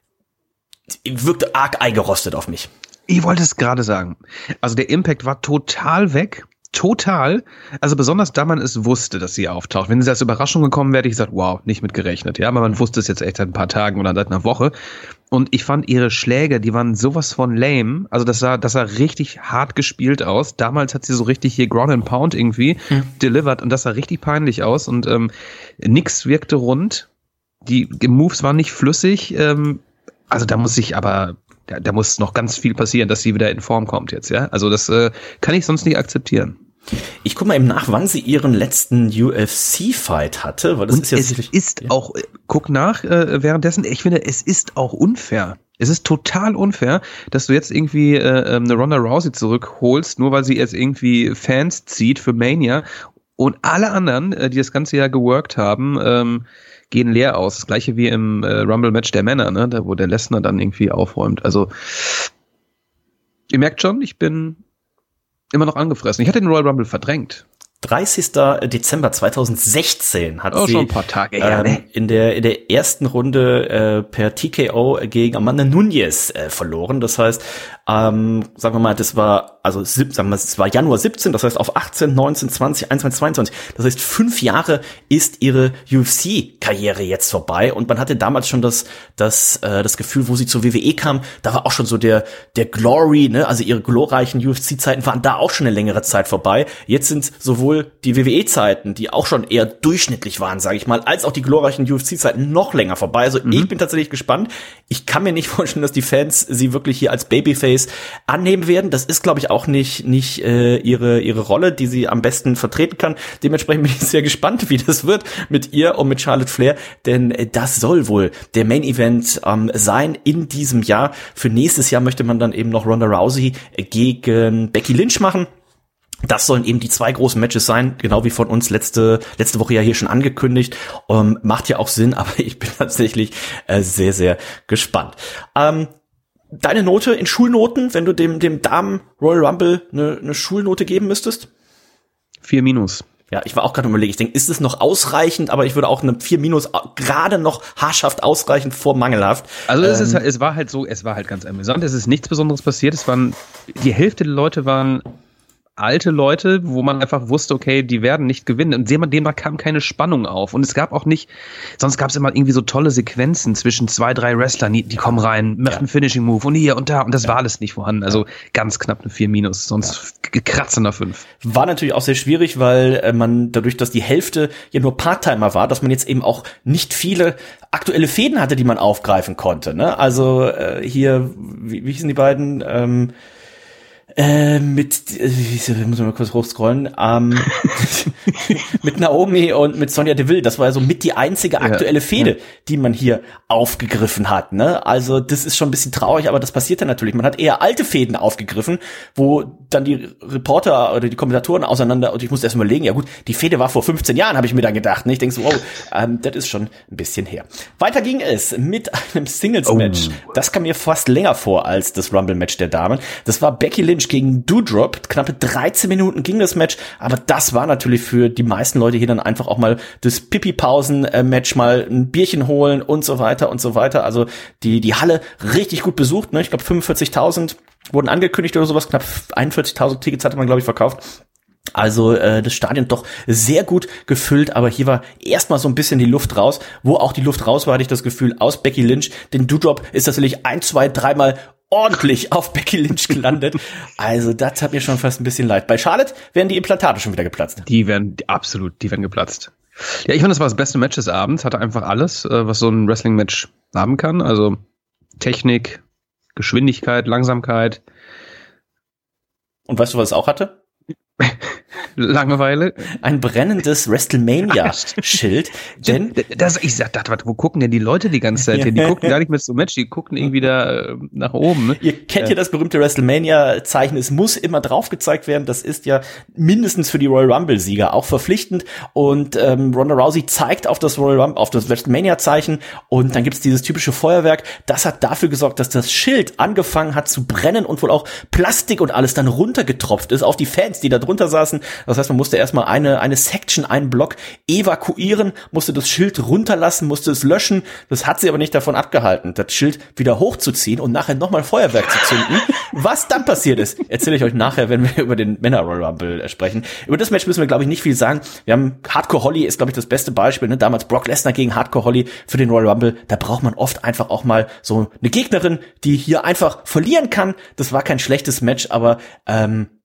wirkte arg eingerostet auf mich. Ich wollte es gerade sagen. Also der Impact war total weg. Total, also besonders da man es wusste, dass sie auftaucht. Wenn sie als Überraschung gekommen wäre, hätte ich gesagt, wow, nicht mit gerechnet. Ja, aber man wusste es jetzt echt seit ein paar Tagen oder seit einer Woche. Und ich fand ihre Schläge, die waren sowas von lame. Also das sah, das sah richtig hart gespielt aus. Damals hat sie so richtig hier Ground and Pound irgendwie mhm. delivered und das sah richtig peinlich aus. Und ähm, nix wirkte rund. Die Moves waren nicht flüssig. Ähm, Also da muss ich aber, da, da muss noch ganz viel passieren, dass sie wieder in Form kommt jetzt, ja. Also das äh, kann ich sonst nicht akzeptieren. Ich guck mal eben nach, wann sie ihren letzten U F C-Fight hatte, weil das Und ist jetzt es ist ja. auch, guck nach äh, währenddessen, ich finde, es ist auch unfair. Es ist total unfair, dass du jetzt irgendwie äh, eine Ronda Rousey zurückholst, nur weil sie jetzt irgendwie Fans zieht für Mania und alle anderen, äh, die das ganze Jahr geworkt haben, ähm, gehen leer aus. Das gleiche wie im äh, Rumble-Match der Männer, ne, da wo der Lesnar dann irgendwie aufräumt. Also ihr merkt schon, ich bin immer noch angefressen. Ich hatte den Royal Rumble verdrängt. dreißigster Dezember zweitausendsechzehn hat oh, sie schon ein paar Tage her, ähm, ne? in der in der ersten Runde äh, per T K O gegen Amanda Nunes äh, verloren. Das heißt, ähm, sagen wir mal, das war also sagen wir mal, es war Januar siebzehn, das heißt auf achtzehn, neunzehn, zwanzig, einundzwanzig, zweiundzwanzig. Das heißt, fünf Jahre ist ihre U F C-Karriere jetzt vorbei und man hatte damals schon das das äh, das Gefühl, wo sie zur W W E kam, da war auch schon so der der Glory, ne, also ihre glorreichen U F C-Zeiten waren da auch schon eine längere Zeit vorbei. Jetzt sind sowohl die W W E-Zeiten, die auch schon eher durchschnittlich waren, sage ich mal, als auch die glorreichen U F C-Zeiten noch länger vorbei. Also mhm. ich bin tatsächlich gespannt. Ich kann mir nicht vorstellen, dass die Fans sie wirklich hier als Babyface annehmen werden. Das ist, glaube ich, auch nicht nicht äh, ihre ihre Rolle, die sie am besten vertreten kann. Dementsprechend bin ich sehr gespannt, wie das wird mit ihr und mit Charlotte Flair, denn äh, das soll wohl der Main Event ähm, sein in diesem Jahr. Für nächstes Jahr möchte man dann eben noch Ronda Rousey gegen Becky Lynch machen. Das sollen eben die zwei großen Matches sein, genau wie von uns letzte letzte Woche ja hier schon angekündigt. Ähm, macht ja auch Sinn, aber ich bin tatsächlich äh, sehr, sehr gespannt. Ähm, deine Note in Schulnoten, wenn du dem dem Damen Royal Rumble eine, eine Schulnote geben müsstest? Vier Minus. Ja, ich war auch gerade überlegen, ich denke, ist es noch ausreichend, aber ich würde auch eine vier Minus gerade noch haarscharf ausreichend vor mangelhaft. Also es, ähm, ist, es war halt so, es war halt ganz amüsant, es ist nichts Besonderes passiert, es waren, die Hälfte der Leute waren alte Leute, wo man einfach wusste, okay, die werden nicht gewinnen. Und dem kam keine Spannung auf. Und es gab auch nicht, sonst gab es immer irgendwie so tolle Sequenzen zwischen zwei, drei Wrestlern, die, die kommen rein, machen ja. einen Finishing-Move und hier und da. Und das ja. war alles nicht vorhanden. Also ganz knapp eine vier Minus, sonst ja. gekratzender fünf. War natürlich auch sehr schwierig, weil äh, man dadurch, dass die Hälfte ja nur Part-Timer war, dass man jetzt eben auch nicht viele aktuelle Fäden hatte, die man aufgreifen konnte. Ne? Also äh, hier, wie, wie hießen die beiden? Ähm, Äh, mit, äh, wie muss man mal kurz hochscrollen, ähm, mit Naomi und mit Sonya Deville, das war ja so mit die einzige aktuelle ja, Fehde, ja. die man hier aufgegriffen hat, ne? Also das ist schon ein bisschen traurig, aber das passiert dann natürlich. Man hat eher alte Fäden aufgegriffen, wo dann die Reporter oder die Kommentatoren auseinander, und ich musste erst mal überlegen, ja gut, die Fehde war vor fünfzehn Jahren, habe ich mir dann gedacht, ne? Ich denke so, wow, ähm, das ist schon ein bisschen her. Weiter ging es mit einem Singles-Match. Oh. Das kam mir fast länger vor als das Rumble-Match der Damen. Das war Becky Lynch gegen Doudrop. Knappe dreizehn Minuten ging das Match, aber das war natürlich für die meisten Leute hier dann einfach auch mal das Pipi-Pausen-Match, mal ein Bierchen holen und so weiter und so weiter. Also die die Halle richtig gut besucht, ne? Ich glaube fünfundvierzigtausend wurden angekündigt oder sowas, knapp einundvierzigtausend Tickets hatte man, glaube ich, verkauft. Also äh, das Stadion doch sehr gut gefüllt, aber hier war erstmal so ein bisschen die Luft raus. Wo auch die Luft raus war, hatte ich das Gefühl, aus Becky Lynch. Denn Doudrop ist natürlich ein, zwei, dreimal ordentlich auf Becky Lynch gelandet. Also das hat mir schon fast ein bisschen leid. Bei Charlotte wären die Implantate schon wieder geplatzt. Die werden, absolut, die werden geplatzt. Ja, ich fand, das war das beste Match des Abends. Hatte einfach alles, was so ein Wrestling-Match haben kann. Also Technik, Geschwindigkeit, Langsamkeit. Und weißt du, was es auch hatte? Langeweile. Ein brennendes WrestleMania-Schild. Denn das, ich sag, das, wo gucken denn die Leute die ganze Zeit hin? Die gucken gar nicht mehr zum Match, die gucken irgendwie da äh, nach oben. Ne? Ihr kennt ja äh. das berühmte WrestleMania-Zeichen. Es muss immer drauf gezeigt werden. Das ist ja mindestens für die Royal Rumble-Sieger auch verpflichtend. Und ähm, Ronda Rousey zeigt auf das Royal Rumble, auf das WrestleMania-Zeichen. Und dann gibt's dieses typische Feuerwerk. Das hat dafür gesorgt, dass das Schild angefangen hat zu brennen und wohl auch Plastik und alles dann runtergetropft ist auf die Fans, die da drunter saßen. Das heißt, man musste erstmal eine eine Section, einen Block evakuieren, musste das Schild runterlassen, musste es löschen. Das hat sie aber nicht davon abgehalten, das Schild wieder hochzuziehen und nachher nochmal Feuerwerk zu zünden. Was dann passiert ist, erzähle ich euch nachher, wenn wir über den Männer Royal Rumble sprechen. Über das Match müssen wir, glaube ich, nicht viel sagen. Wir haben Hardcore Holly ist, glaube ich, das beste Beispiel. Ne? Damals Brock Lesnar gegen Hardcore Holly für den Royal Rumble. Da braucht man oft einfach auch mal so eine Gegnerin, die hier einfach verlieren kann. Das war kein schlechtes Match, aber ähm,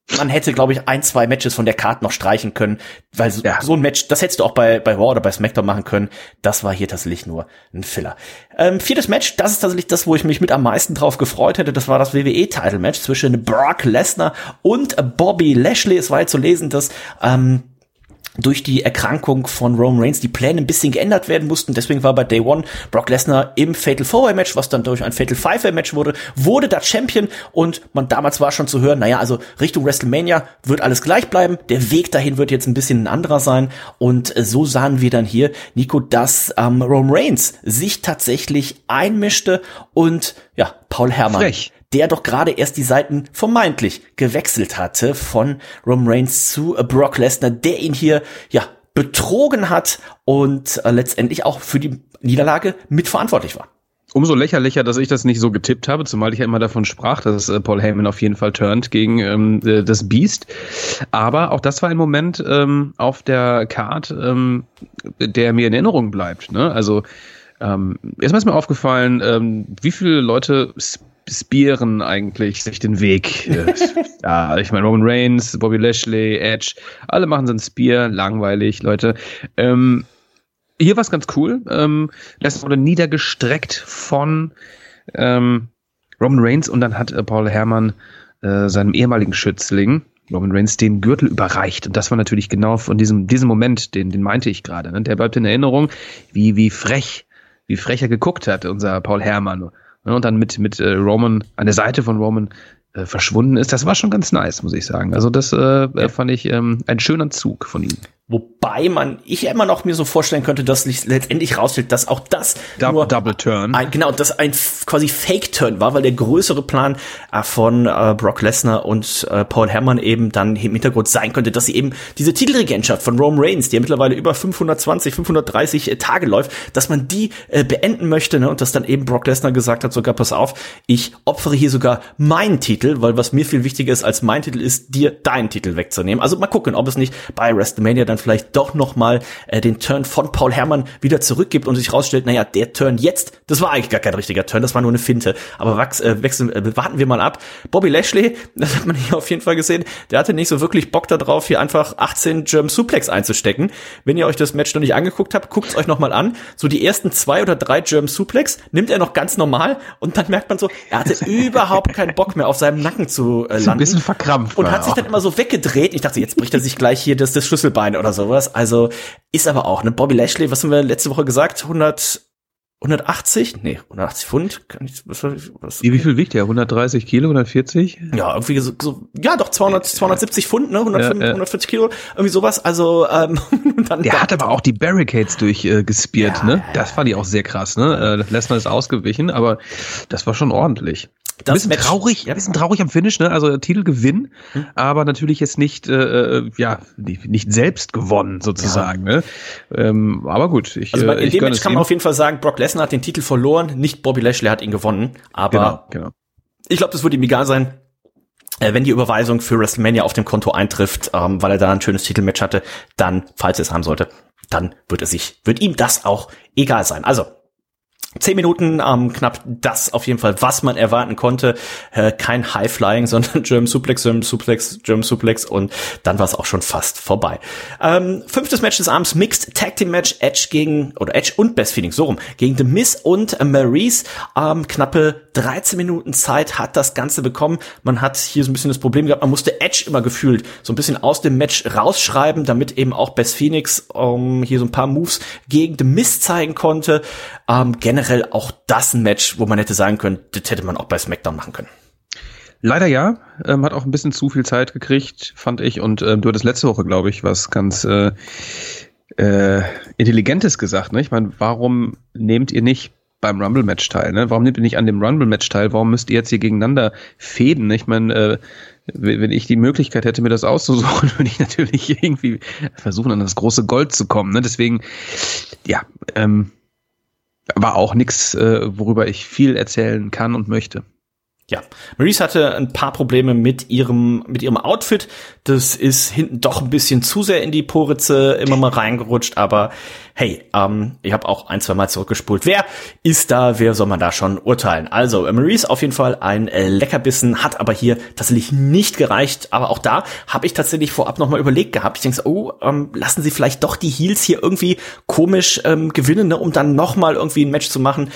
man hätte, glaube ich, ein, zwei Matches von der Card noch streichen können, weil so, ja. so ein Match, das hättest du auch bei, bei Raw oder bei SmackDown machen können. Das war hier tatsächlich nur ein Filler. Ähm, viertes Match, das ist tatsächlich das, wo ich mich mit am meisten drauf gefreut hätte. Das war das W W E-Title-Match zwischen Brock Lesnar und Bobby Lashley. Es war jetzt zu lesen, dass ähm, durch die Erkrankung von Roman Reigns die Pläne ein bisschen geändert werden mussten. Deswegen war bei Day One Brock Lesnar im Fatal Four-Way-Match, was dann durch ein Fatal Five-Way-Match wurde, wurde da Champion. Und man damals war schon zu hören, naja, also Richtung WrestleMania wird alles gleich bleiben. Der Weg dahin wird jetzt ein bisschen ein anderer sein. Und so sahen wir dann hier, Nico, dass ähm, Roman Reigns sich tatsächlich einmischte und ja, Paul Heyman, Frech. der doch gerade erst die Seiten vermeintlich gewechselt hatte von Roman Reigns zu äh, Brock Lesnar, der ihn hier ja betrogen hat und äh, letztendlich auch für die Niederlage mitverantwortlich war. Umso lächerlicher, dass ich das nicht so getippt habe, zumal ich ja immer davon sprach, dass äh, Paul Heyman auf jeden Fall turnt gegen ähm, äh, das Beast. Aber auch das war ein Moment ähm, auf der Card, ähm, der mir in Erinnerung bleibt. Ne? Also ähm, erstmal ist mir aufgefallen, ähm, wie viele Leute spearen eigentlich sich den Weg. Ja, ich meine, Roman Reigns, Bobby Lashley, Edge, alle machen so einen Spear, langweilig, Leute. Ähm, hier war es ganz cool. Ähm, das wurde niedergestreckt von ähm, Roman Reigns und dann hat äh, Paul Heyman äh, seinem ehemaligen Schützling Roman Reigns den Gürtel überreicht. Und das war natürlich genau von diesem, diesem Moment, den, den meinte ich gerade. Ne? Der bleibt in Erinnerung, wie, wie frech, wie frech er geguckt hat, unser Paul Heyman. Und dann mit, mit äh, Roman an der Seite von Roman äh, verschwunden ist. Das war schon ganz nice, muss ich sagen. Also das äh, ja. fand ich ähm, ein schöner Zug von ihm. Wobei man, ich immer noch mir so vorstellen könnte, dass letztendlich rausstellt, dass auch das Double, nur Double Turn. Ein, genau, das ein quasi Fake-Turn war, weil der größere Plan äh, von äh, Brock Lesnar und äh, Paul Heyman eben dann im Hintergrund sein könnte, dass sie eben diese Titelregentschaft von Roman Reigns, die ja mittlerweile über fünfhundertzwanzig, fünfhundertdreißig äh, Tage läuft, dass man die äh, beenden möchte, ne? Und dass dann eben Brock Lesnar gesagt hat, sogar pass auf, ich opfere hier sogar meinen Titel, weil was mir viel wichtiger ist als mein Titel, ist dir deinen Titel wegzunehmen. Also mal gucken, ob es nicht bei WrestleMania dann vielleicht doch noch mal äh, den Turn von Paul Heyman wieder zurückgibt und sich rausstellt, naja, der Turn jetzt, das war eigentlich gar kein richtiger Turn, das war nur eine Finte. Aber wachs, äh, wechseln, äh, warten wir mal ab. Bobby Lashley, das hat man hier auf jeden Fall gesehen, der hatte nicht so wirklich Bock darauf, hier einfach achtzehn German Suplex einzustecken. Wenn ihr euch das Match noch nicht angeguckt habt, guckt es euch noch mal an. So die ersten zwei oder drei German Suplex nimmt er noch ganz normal und dann merkt man so, er hatte überhaupt keinen Bock mehr auf seinem Nacken zu äh, landen. Ein bisschen verkrampft. Und hat sich dann immer so weggedreht. Ich dachte, jetzt bricht er sich gleich hier das, das Schlüsselbein oder sowas. Also ist aber auch, ne, Bobby Lashley, was haben wir letzte Woche gesagt? hundert, hundertachtzig? Nee, hundertachtzig Pfund? Kann ich, was, was? Wie, wie viel wiegt der? hundertdreißig Kilo, hundertvierzig? Ja, irgendwie so, so ja doch, zweihundert, zweihundertsiebzig Pfund, ne, hundertfünf, ja, ja. hundertvierzig Kilo, irgendwie sowas, also, ähm, dann der hat aber auch die Barricades durchgespiert, äh, ja, ne? Das fand ich auch sehr krass, ne? Äh, Lesnar ist ausgewichen, aber das war schon ordentlich. Das ein bisschen Match, traurig, ja. ein bisschen traurig am Finish, ne? Also Titelgewinn, hm. aber natürlich jetzt nicht, äh, ja, nicht, nicht selbst gewonnen sozusagen, ja. ne? Ähm, aber gut, ich Also bei, in ich dem Match kann man auf jeden Fall sagen, Brock Lesnar hat den Titel verloren, nicht Bobby Lashley hat ihn gewonnen. Aber genau, genau. ich glaube, das würde ihm egal sein, äh, wenn die Überweisung für WrestleMania auf dem Konto eintrifft, ähm, weil er da ein schönes Titelmatch hatte, dann, falls er es haben sollte, dann wird er sich, wird ihm das auch egal sein. Also Zehn Minuten, ähm, knapp das auf jeden Fall, was man erwarten konnte. Äh, kein High-Flying, sondern German Suplex, German Suplex, German Suplex und dann war es auch schon fast vorbei. Ähm, fünftes Match des Abends, Mixed Tag Team Match, Edge gegen, oder Edge und Beth Phoenix, so rum, gegen The Miz und Maryse. Ähm, knappe dreizehn Minuten Zeit hat das Ganze bekommen. Man hat hier so ein bisschen das Problem gehabt, man musste Edge immer gefühlt so ein bisschen aus dem Match rausschreiben, damit eben auch Beth Phoenix ähm, hier so ein paar Moves gegen The Miz zeigen konnte. Ähm, generell auch das ein Match, wo man hätte sagen können, das hätte man auch bei SmackDown machen können. Leider ja, ähm, hat auch ein bisschen zu viel Zeit gekriegt, fand ich. Und ähm, du hattest letzte Woche, glaube ich, was ganz äh, äh, Intelligentes gesagt. Ne? Ich meine, warum nehmt ihr nicht beim Rumble-Match teil? Ne? Warum nehmt ihr nicht an dem Rumble-Match teil? Warum müsst ihr jetzt hier gegeneinander fäden? Ne? Ich meine, äh, wenn ich die Möglichkeit hätte, mir das auszusuchen, würde ich natürlich irgendwie versuchen, an das große Gold zu kommen. Ne? Deswegen, ja, ähm, war auch nichts, äh, worüber ich viel erzählen kann und möchte. Ja, Maryse hatte ein paar Probleme mit ihrem mit ihrem Outfit. Das ist hinten doch ein bisschen zu sehr in die Poritze immer mal reingerutscht. Aber hey, ähm, ich habe auch ein, zwei Mal zurückgespult. Wer ist da? Wer soll man da schon urteilen? Also Maryse auf jeden Fall ein äh, Leckerbissen, hat aber hier tatsächlich nicht gereicht. Aber auch da habe ich tatsächlich vorab noch mal überlegt gehabt. Ich denke so, oh, ähm, lassen Sie vielleicht doch die Heels hier irgendwie komisch ähm, gewinnen, ne, um dann noch mal irgendwie ein Match zu machen.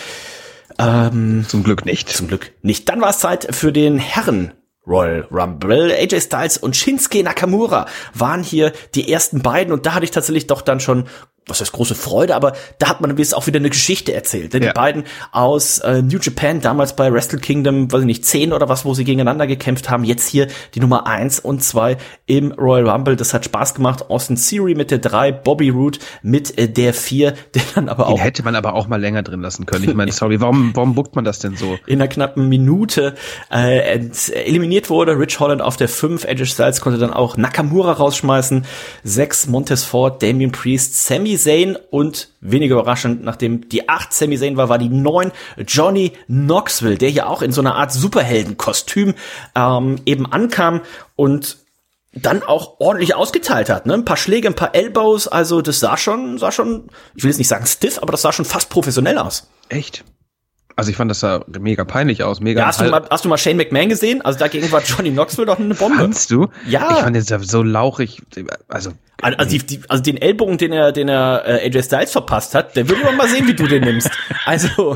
Ähm, zum Glück nicht. Zum Glück nicht. Dann war es Zeit für den Herren Royal Rumble. A J Styles und Shinsuke Nakamura waren hier die ersten beiden und da hatte ich tatsächlich doch dann schon, was heißt große Freude, aber da hat man jetzt auch wieder eine Geschichte erzählt. Denn ja. Die beiden aus äh, New Japan, damals bei Wrestle Kingdom, weiß ich nicht, zehn oder was, wo sie gegeneinander gekämpft haben, jetzt hier die Nummer eins und zwei im Royal Rumble. Das hat Spaß gemacht. Austin Theory mit der drei, Bobby Roode mit äh, der vier, der dann aber auch... Den hätte man aber auch mal länger drin lassen können. Ich meine, sorry, warum, warum bookt man das denn so? In einer knappen Minute äh, eliminiert wurde. Rich Holland auf der fünf, A J Styles konnte dann auch Nakamura rausschmeißen. sechs, Montez Ford, Damian Priest, Sami Zayn und weniger überraschend, nachdem die acht Sami Zayn war, war die neun Johnny Knoxville, der hier auch in so einer Art Superheldenkostüm ähm, eben ankam und dann auch ordentlich ausgeteilt hat, ne? Ein paar Schläge, ein paar Elbows, also das sah schon, sah schon, ich will jetzt nicht sagen stiff, aber das sah schon fast professionell aus. Echt? Also ich fand das sah mega peinlich aus, mega. Ja, hast, du mal, hast du mal Shane McMahon gesehen? Also dagegen war Johnny Knoxville doch eine Bombe. Fandst du? Ja. Ich fand jetzt so lauchig, also Also, die, die, also den Ellbogen, den er, den er äh, A J Styles verpasst hat, der würde man mal sehen, wie du den nimmst. Also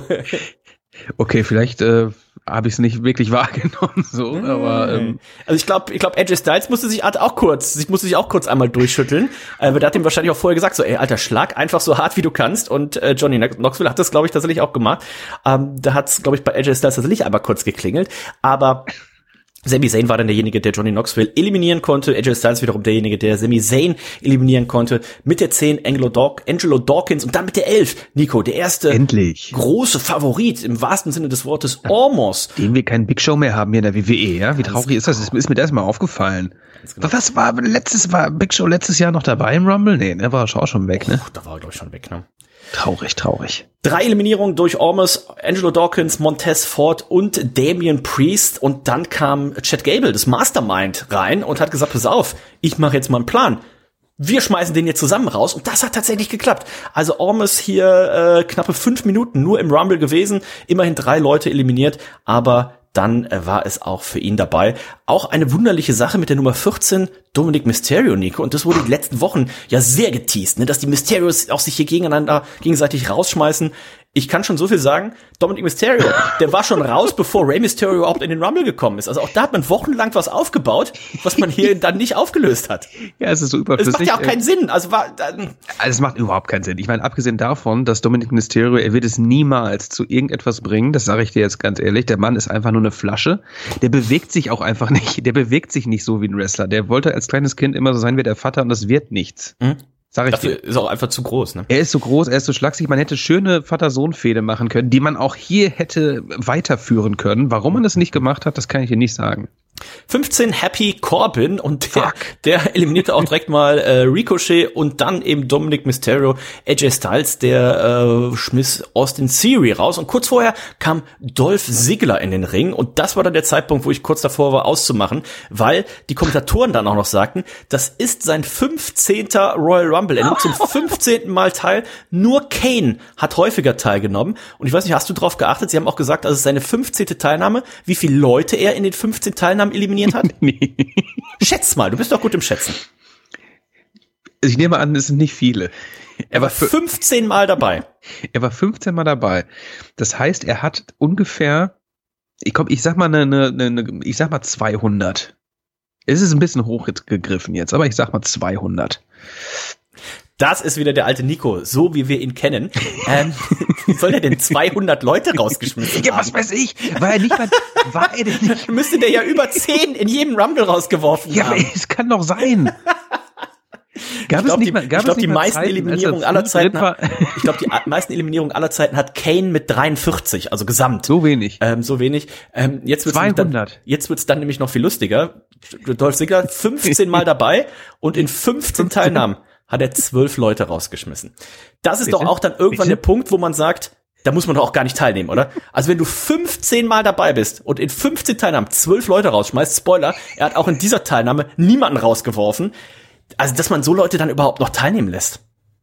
okay, vielleicht äh, habe ich es nicht wirklich wahrgenommen, so, mmh. aber ähm, also ich glaube, ich glaube, A J Styles musste sich auch kurz, sich musste sich auch kurz einmal durchschütteln. Äh, der hat ihm wahrscheinlich auch vorher gesagt, so, ey, Alter, schlag einfach so hart wie du kannst. Und äh, Johnny Knoxville hat das, glaube ich, tatsächlich auch gemacht. Ähm, da hat's, glaube ich, bei A J Styles tatsächlich einmal kurz geklingelt, aber Sami Zayn war dann derjenige, der Johnny Knoxville eliminieren konnte. A J Styles wiederum derjenige, der Sami Zayn eliminieren konnte. Mit der zehn Angelo, Daw- Angelo Dawkins und dann mit der elf Nico, der erste endlich große Favorit im wahrsten Sinne des Wortes, Omos. Den wir keinen Big Show mehr haben hier in der W W E, ja? Wie Ganz traurig genau. ist das? Das ist mir das mal aufgefallen. Genau. Was war letztes, war Big Show letztes Jahr noch dabei im Rumble? Nee, der war auch schon weg, ne? Oh, da war er, glaube ich, schon weg, ne? Traurig, traurig. Drei Eliminierungen durch Omos, Angelo Dawkins, Montez Ford und Damian Priest. Und dann kam Chad Gable, das Mastermind, rein und hat gesagt, pass auf, ich mache jetzt mal einen Plan. Wir schmeißen den jetzt zusammen raus. Und das hat tatsächlich geklappt. Also Omos hier äh, knappe fünf Minuten nur im Rumble gewesen. Immerhin drei Leute eliminiert, aber dann äh, war es auch für ihn dabei. Auch eine wunderliche Sache mit der Nummer vierzehn, Dominic Mysterio, Nico. Und das wurde die letzten Wochen ja sehr geteased, ne, dass die Mysterios auch sich hier gegeneinander gegenseitig rausschmeißen. Ich kann schon so viel sagen, Dominic Mysterio, der war schon raus, bevor Rey Mysterio überhaupt in den Rumble gekommen ist. Also auch da hat man wochenlang was aufgebaut, was man hier dann nicht aufgelöst hat. Ja, es ist so überflüssig. Es macht ja auch keinen Sinn. Also, war, also es macht überhaupt keinen Sinn. Ich meine, abgesehen davon, dass Dominic Mysterio, er wird es niemals zu irgendetwas bringen, das sage ich dir jetzt ganz ehrlich, der Mann ist einfach nur eine Flasche. Der bewegt sich auch einfach nicht. Der bewegt sich nicht so wie ein Wrestler. Der wollte als kleines Kind immer so sein wie der Vater und das wird nichts. Mhm. Sag ich Dafür dir. ist auch einfach zu groß, ne? Er ist so groß, er ist so schlaksig. Man hätte schöne Vater-Sohn-Fehde machen können, die man auch hier hätte weiterführen können. Warum man das nicht gemacht hat, das kann ich dir nicht sagen. fünfzehn Happy Corbin und der, der eliminierte auch direkt mal äh, Ricochet und dann eben Dominic Mysterio. A J Styles, der äh, schmiss Austin Theory raus und kurz vorher kam Dolph Ziggler in den Ring und das war dann der Zeitpunkt, wo ich kurz davor war auszumachen, weil die Kommentatoren dann auch noch sagten, das ist sein fünfzehnter Royal Rumble. Er nimmt zum fünfzehnten Mal teil. Nur Kane hat häufiger teilgenommen und ich weiß nicht, hast du drauf geachtet? Sie haben auch gesagt, also es ist seine fünfzehnte Teilnahme, wie viele Leute er in den fünfzehn Teilnahmen eliminiert hat? Nee. Schätz mal, du bist doch gut im Schätzen. Ich nehme an, es sind nicht viele. Er war fünfzehn Mal dabei. Er war fünfzehn Mal dabei. Das heißt, er hat ungefähr, ich komm, ich sag mal eine, eine, eine ich sag mal zweihundert. Es ist ein bisschen hochgegriffen jetzt, aber ich sag mal zweihundert. Das ist wieder der alte Nico, so wie wir ihn kennen. Ähm, wie soll der denn zweihundert Leute rausgeschmissen ja, haben? was weiß ich. War er nicht mal, war er denn nicht? Müsste der ja über zehn in jedem Rumble rausgeworfen ja, haben. Ja, es kann doch sein. Gab ich glaube, die, mal, gab ich glaub, es die meisten Zeiten, Eliminierungen aller Zeiten hat, ich glaube, die meisten Eliminierungen aller Zeiten hat Kane mit dreiundvierzig, also gesamt. So wenig. Ähm, so wenig. Ähm, jetzt wird's zweihundert. Dann, jetzt wird's dann nämlich noch viel lustiger. Dolph Ziggler fünfzehn Mal dabei und in fünfzehn Teilnahmen hat er zwölf Leute rausgeschmissen. Das ist Bitte? doch auch dann irgendwann Bitte? der Punkt, wo man sagt, da muss man doch auch gar nicht teilnehmen, oder? Also wenn du fünfzehn Mal dabei bist und in fünfzehn Teilnahmen zwölf Leute rausschmeißt, Spoiler, er hat auch in dieser Teilnahme niemanden rausgeworfen, also dass man so Leute dann überhaupt noch teilnehmen lässt.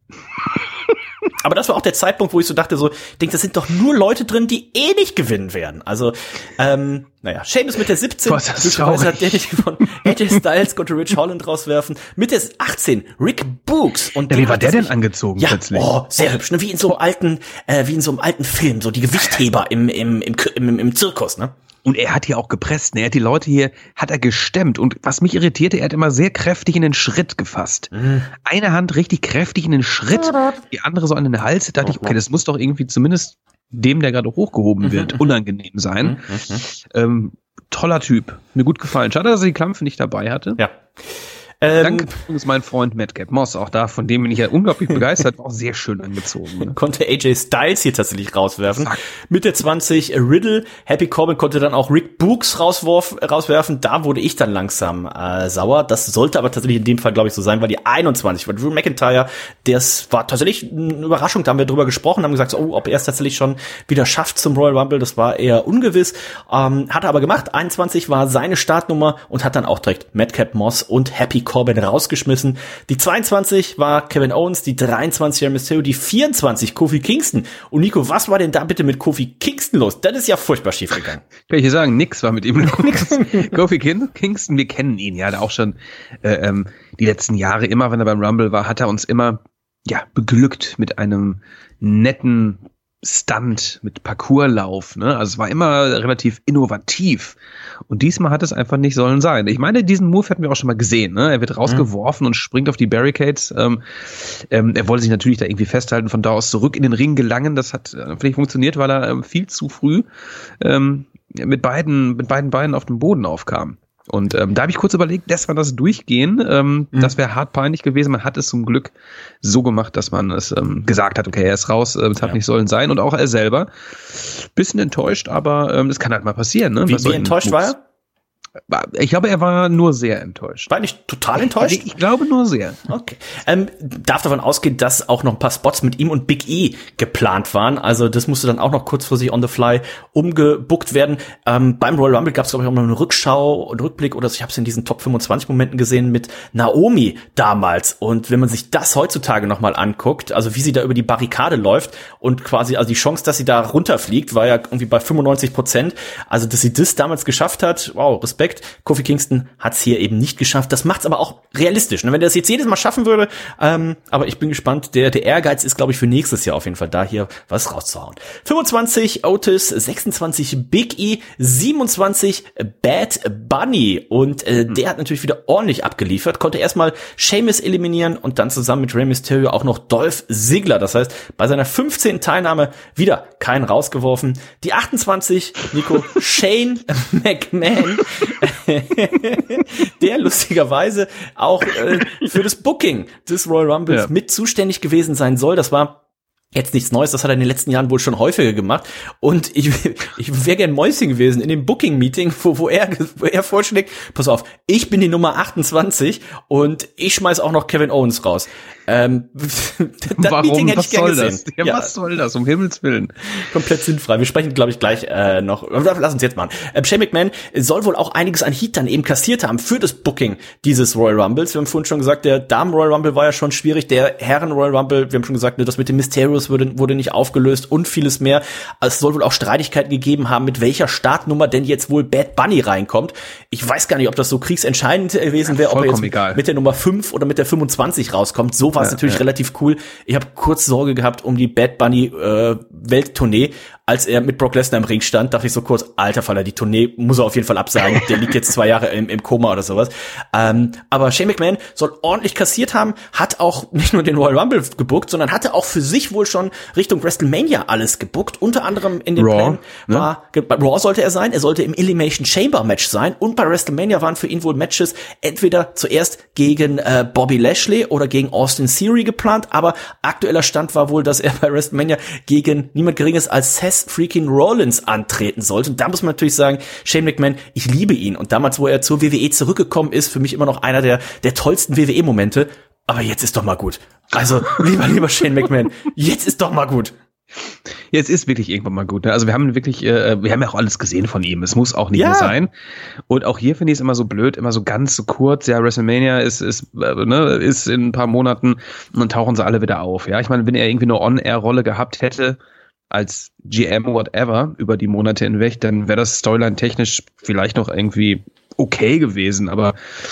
Aber das war auch der Zeitpunkt, wo ich so dachte, so, ich denke, das sind doch nur Leute drin, die eh nicht gewinnen werden. Also, ähm, naja, Sheamus mit der siebzehn, Boah, das ist traurig. hat der nicht gewonnen. A J Styles konnte Rich Holland rauswerfen. Mit der achtzehn, Rick Books. Und Ja, wie war der denn sich, angezogen ja, plötzlich? Oh, sehr hübsch, ne? Wie in so einem alten, äh, wie in so einem alten Film, so die Gewichtheber im, im, im, im, im Zirkus, ne? Und er hat hier auch gepresst, ne? Er hat die Leute hier, hat er gestemmt. Und was mich irritierte, er hat immer sehr kräftig in den Schritt gefasst. Mhm. Eine Hand richtig kräftig in den Schritt, die andere so an den Hals. Da dachte ich, okay, das muss doch irgendwie zumindest dem, der gerade hochgehoben wird, unangenehm sein. Mhm. Ähm, toller Typ. Mir gut gefallen. Schade, dass er die Klampfe nicht dabei hatte. Ja. Ähm, Danke übrigens mein Freund Madcap Moss, auch da, von dem bin ich ja unglaublich begeistert, auch sehr schön angezogen. Ne? Konnte A J Styles hier tatsächlich rauswerfen. Zack. Mit der zwanzig Riddle, Happy Corbin konnte dann auch Rick Books rauswurf, rauswerfen, da wurde ich dann langsam äh, sauer. Das sollte aber tatsächlich in dem Fall, glaube ich, so sein, weil die einundzwanzig war Drew McIntyre, das war tatsächlich eine Überraschung, da haben wir drüber gesprochen, haben gesagt, so, oh, ob er es tatsächlich schon wieder schafft zum Royal Rumble, das war eher ungewiss, ähm, hat er aber gemacht, einundzwanzig war seine Startnummer und hat dann auch direkt Madcap Moss und Happy Corbin rausgeschmissen. Die zweiundzwanzig war Kevin Owens, die dreiundzwanzig Rey Mysterio, die vierundzwanzig Kofi Kingston. Und Nico, was war denn da bitte mit Kofi Kingston los? Das ist ja furchtbar schief gegangen. Kann ich dir sagen, nix war mit ihm los. Kofi Kingston, wir kennen ihn ja, der auch schon äh, ähm, die letzten Jahre immer, wenn er beim Rumble war, hat er uns immer ja beglückt mit einem netten Stunt, mit Parcourslauf, ne? Also es war immer relativ innovativ. Und diesmal hat es einfach nicht sollen sein. Ich meine, diesen Move hatten wir auch schon mal gesehen, ne? Er wird rausgeworfen mhm. und springt auf die Barricades. Ähm, ähm, er wollte sich natürlich da irgendwie festhalten, von da aus zurück in den Ring gelangen. Das hat äh, vielleicht funktioniert, weil er ähm, viel zu früh ähm, mit beiden, mit beiden Beinen auf dem Boden aufkam. Und ähm, da habe ich kurz überlegt, lässt man das durchgehen? Ähm, mhm. Das wäre hart peinlich gewesen. Man hat es zum Glück so gemacht, dass man es ähm, gesagt hat, okay, er ist raus, äh, es hat ja. nicht sollen sein. Und auch er selber. Bisschen enttäuscht, aber ähm, das kann halt mal passieren. Ne? Wie, wie enttäuscht war er? Ich glaube, er war nur sehr enttäuscht. War nicht total enttäuscht? Ich, ich glaube nur sehr. Okay. Ähm, darf davon ausgehen, dass auch noch ein paar Spots mit ihm und Big E geplant waren. Also das musste dann auch noch kurzfristig on the fly umgebuckt werden. Ähm, beim Royal Rumble gab es, glaube ich, auch noch eine Rückschau und Rückblick oder so. Ich habe es in diesen Top fünfundzwanzig Momenten gesehen mit Naomi damals. Und wenn man sich das heutzutage nochmal anguckt, also wie sie da über die Barrikade läuft und quasi, also die Chance, dass sie da runterfliegt, war ja irgendwie bei fünfundneunzig Prozent. Also dass sie das damals geschafft hat, wow, Respekt. Kofi Kingston hat es hier eben nicht geschafft. Das macht's aber auch realistisch. Ne? Wenn er das jetzt jedes Mal schaffen würde, ähm, aber ich bin gespannt. Der, der Ehrgeiz ist, glaube ich, für nächstes Jahr auf jeden Fall da, hier was rauszuhauen. fünfundzwanzig Otis, sechsundzwanzig Big E, siebenundzwanzig Bad Bunny. Und äh, der hat natürlich wieder ordentlich abgeliefert. Konnte erstmal Sheamus eliminieren und dann zusammen mit Rey Mysterio auch noch Dolph Ziggler. Das heißt, bei seiner fünfzehnten Teilnahme wieder keinen rausgeworfen. Die achtundzwanzig, Nico, Shane McMahon, der lustigerweise auch äh, für das Booking des Royal Rumbles ja. mit zuständig gewesen sein soll. Das war jetzt nichts Neues, das hat er in den letzten Jahren wohl schon häufiger gemacht. Und ich, ich wäre gern Mäuschen gewesen in dem Booking-Meeting, wo, wo, er, wo er vorschlägt, pass auf, ich bin die Nummer achtundzwanzig und ich schmeiß auch noch Kevin Owens raus. Ähm, das Warum? Meeting hätte was ich gern soll gesehen. Das? Ja, ja, was soll das? Um Himmels Willen. Komplett sinnfrei. Wir sprechen, glaube ich, gleich äh, noch. Lass uns jetzt machen. Ähm, Shane McMahon soll wohl auch einiges an Heat dann eben kassiert haben für das Booking dieses Royal Rumbles. Wir haben vorhin schon gesagt, der Damen Royal Rumble war ja schon schwierig. Der Herren Royal Rumble, wir haben schon gesagt, das mit den Mysterios wurde, wurde nicht aufgelöst und vieles mehr. Es soll wohl auch Streitigkeiten gegeben haben, mit welcher Startnummer denn jetzt wohl Bad Bunny reinkommt. Ich weiß gar nicht, ob das so kriegsentscheidend gewesen wäre, ob er jetzt egal. mit der Nummer fünf oder mit der fünfundzwanzig rauskommt. So war es ja, natürlich ja. relativ cool. Ich habe kurz Sorge gehabt um die Bad Bunny äh, Welttournee. Als er mit Brock Lesnar im Ring stand, dachte ich so kurz, alter Faller, die Tournee muss er auf jeden Fall absagen. Der liegt jetzt zwei Jahre im, im Koma oder sowas. Ähm, aber Shane McMahon soll ordentlich kassiert haben, hat auch nicht nur den Royal Rumble gebuckt, sondern hatte auch für sich wohl schon Richtung WrestleMania alles gebuckt. Unter anderem in dem Plan war, ne? Bei Raw sollte er sein, er sollte im Elimination Chamber Match sein und bei WrestleMania waren für ihn wohl Matches entweder zuerst gegen äh, Bobby Lashley oder gegen Austin Theory geplant, aber aktueller Stand war wohl, dass er bei WrestleMania gegen niemand Geringes als Seth freaking Rollins antreten sollte. Und da muss man natürlich sagen, Shane McMahon, ich liebe ihn. Und damals, wo er zur W W E zurückgekommen ist, für mich immer noch einer der, der tollsten W W E-Momente. Aber jetzt ist doch mal gut. Also, lieber, lieber Shane McMahon, jetzt ist doch mal gut. Ja, es ist wirklich irgendwann mal gut. Ne? Also wir haben wirklich, äh, wir haben ja auch alles gesehen von ihm. Es muss auch nicht ja. mehr sein. Und auch hier finde ich es immer so blöd, immer so ganz so kurz. Ja, WrestleMania ist ist äh, ne, ist in ein paar Monaten und dann tauchen sie alle wieder auf. Ja, ich meine, wenn er irgendwie eine On-Air-Rolle gehabt hätte als G M whatever über die Monate hinweg, dann wäre das Storyline-technisch vielleicht noch irgendwie okay gewesen. Aber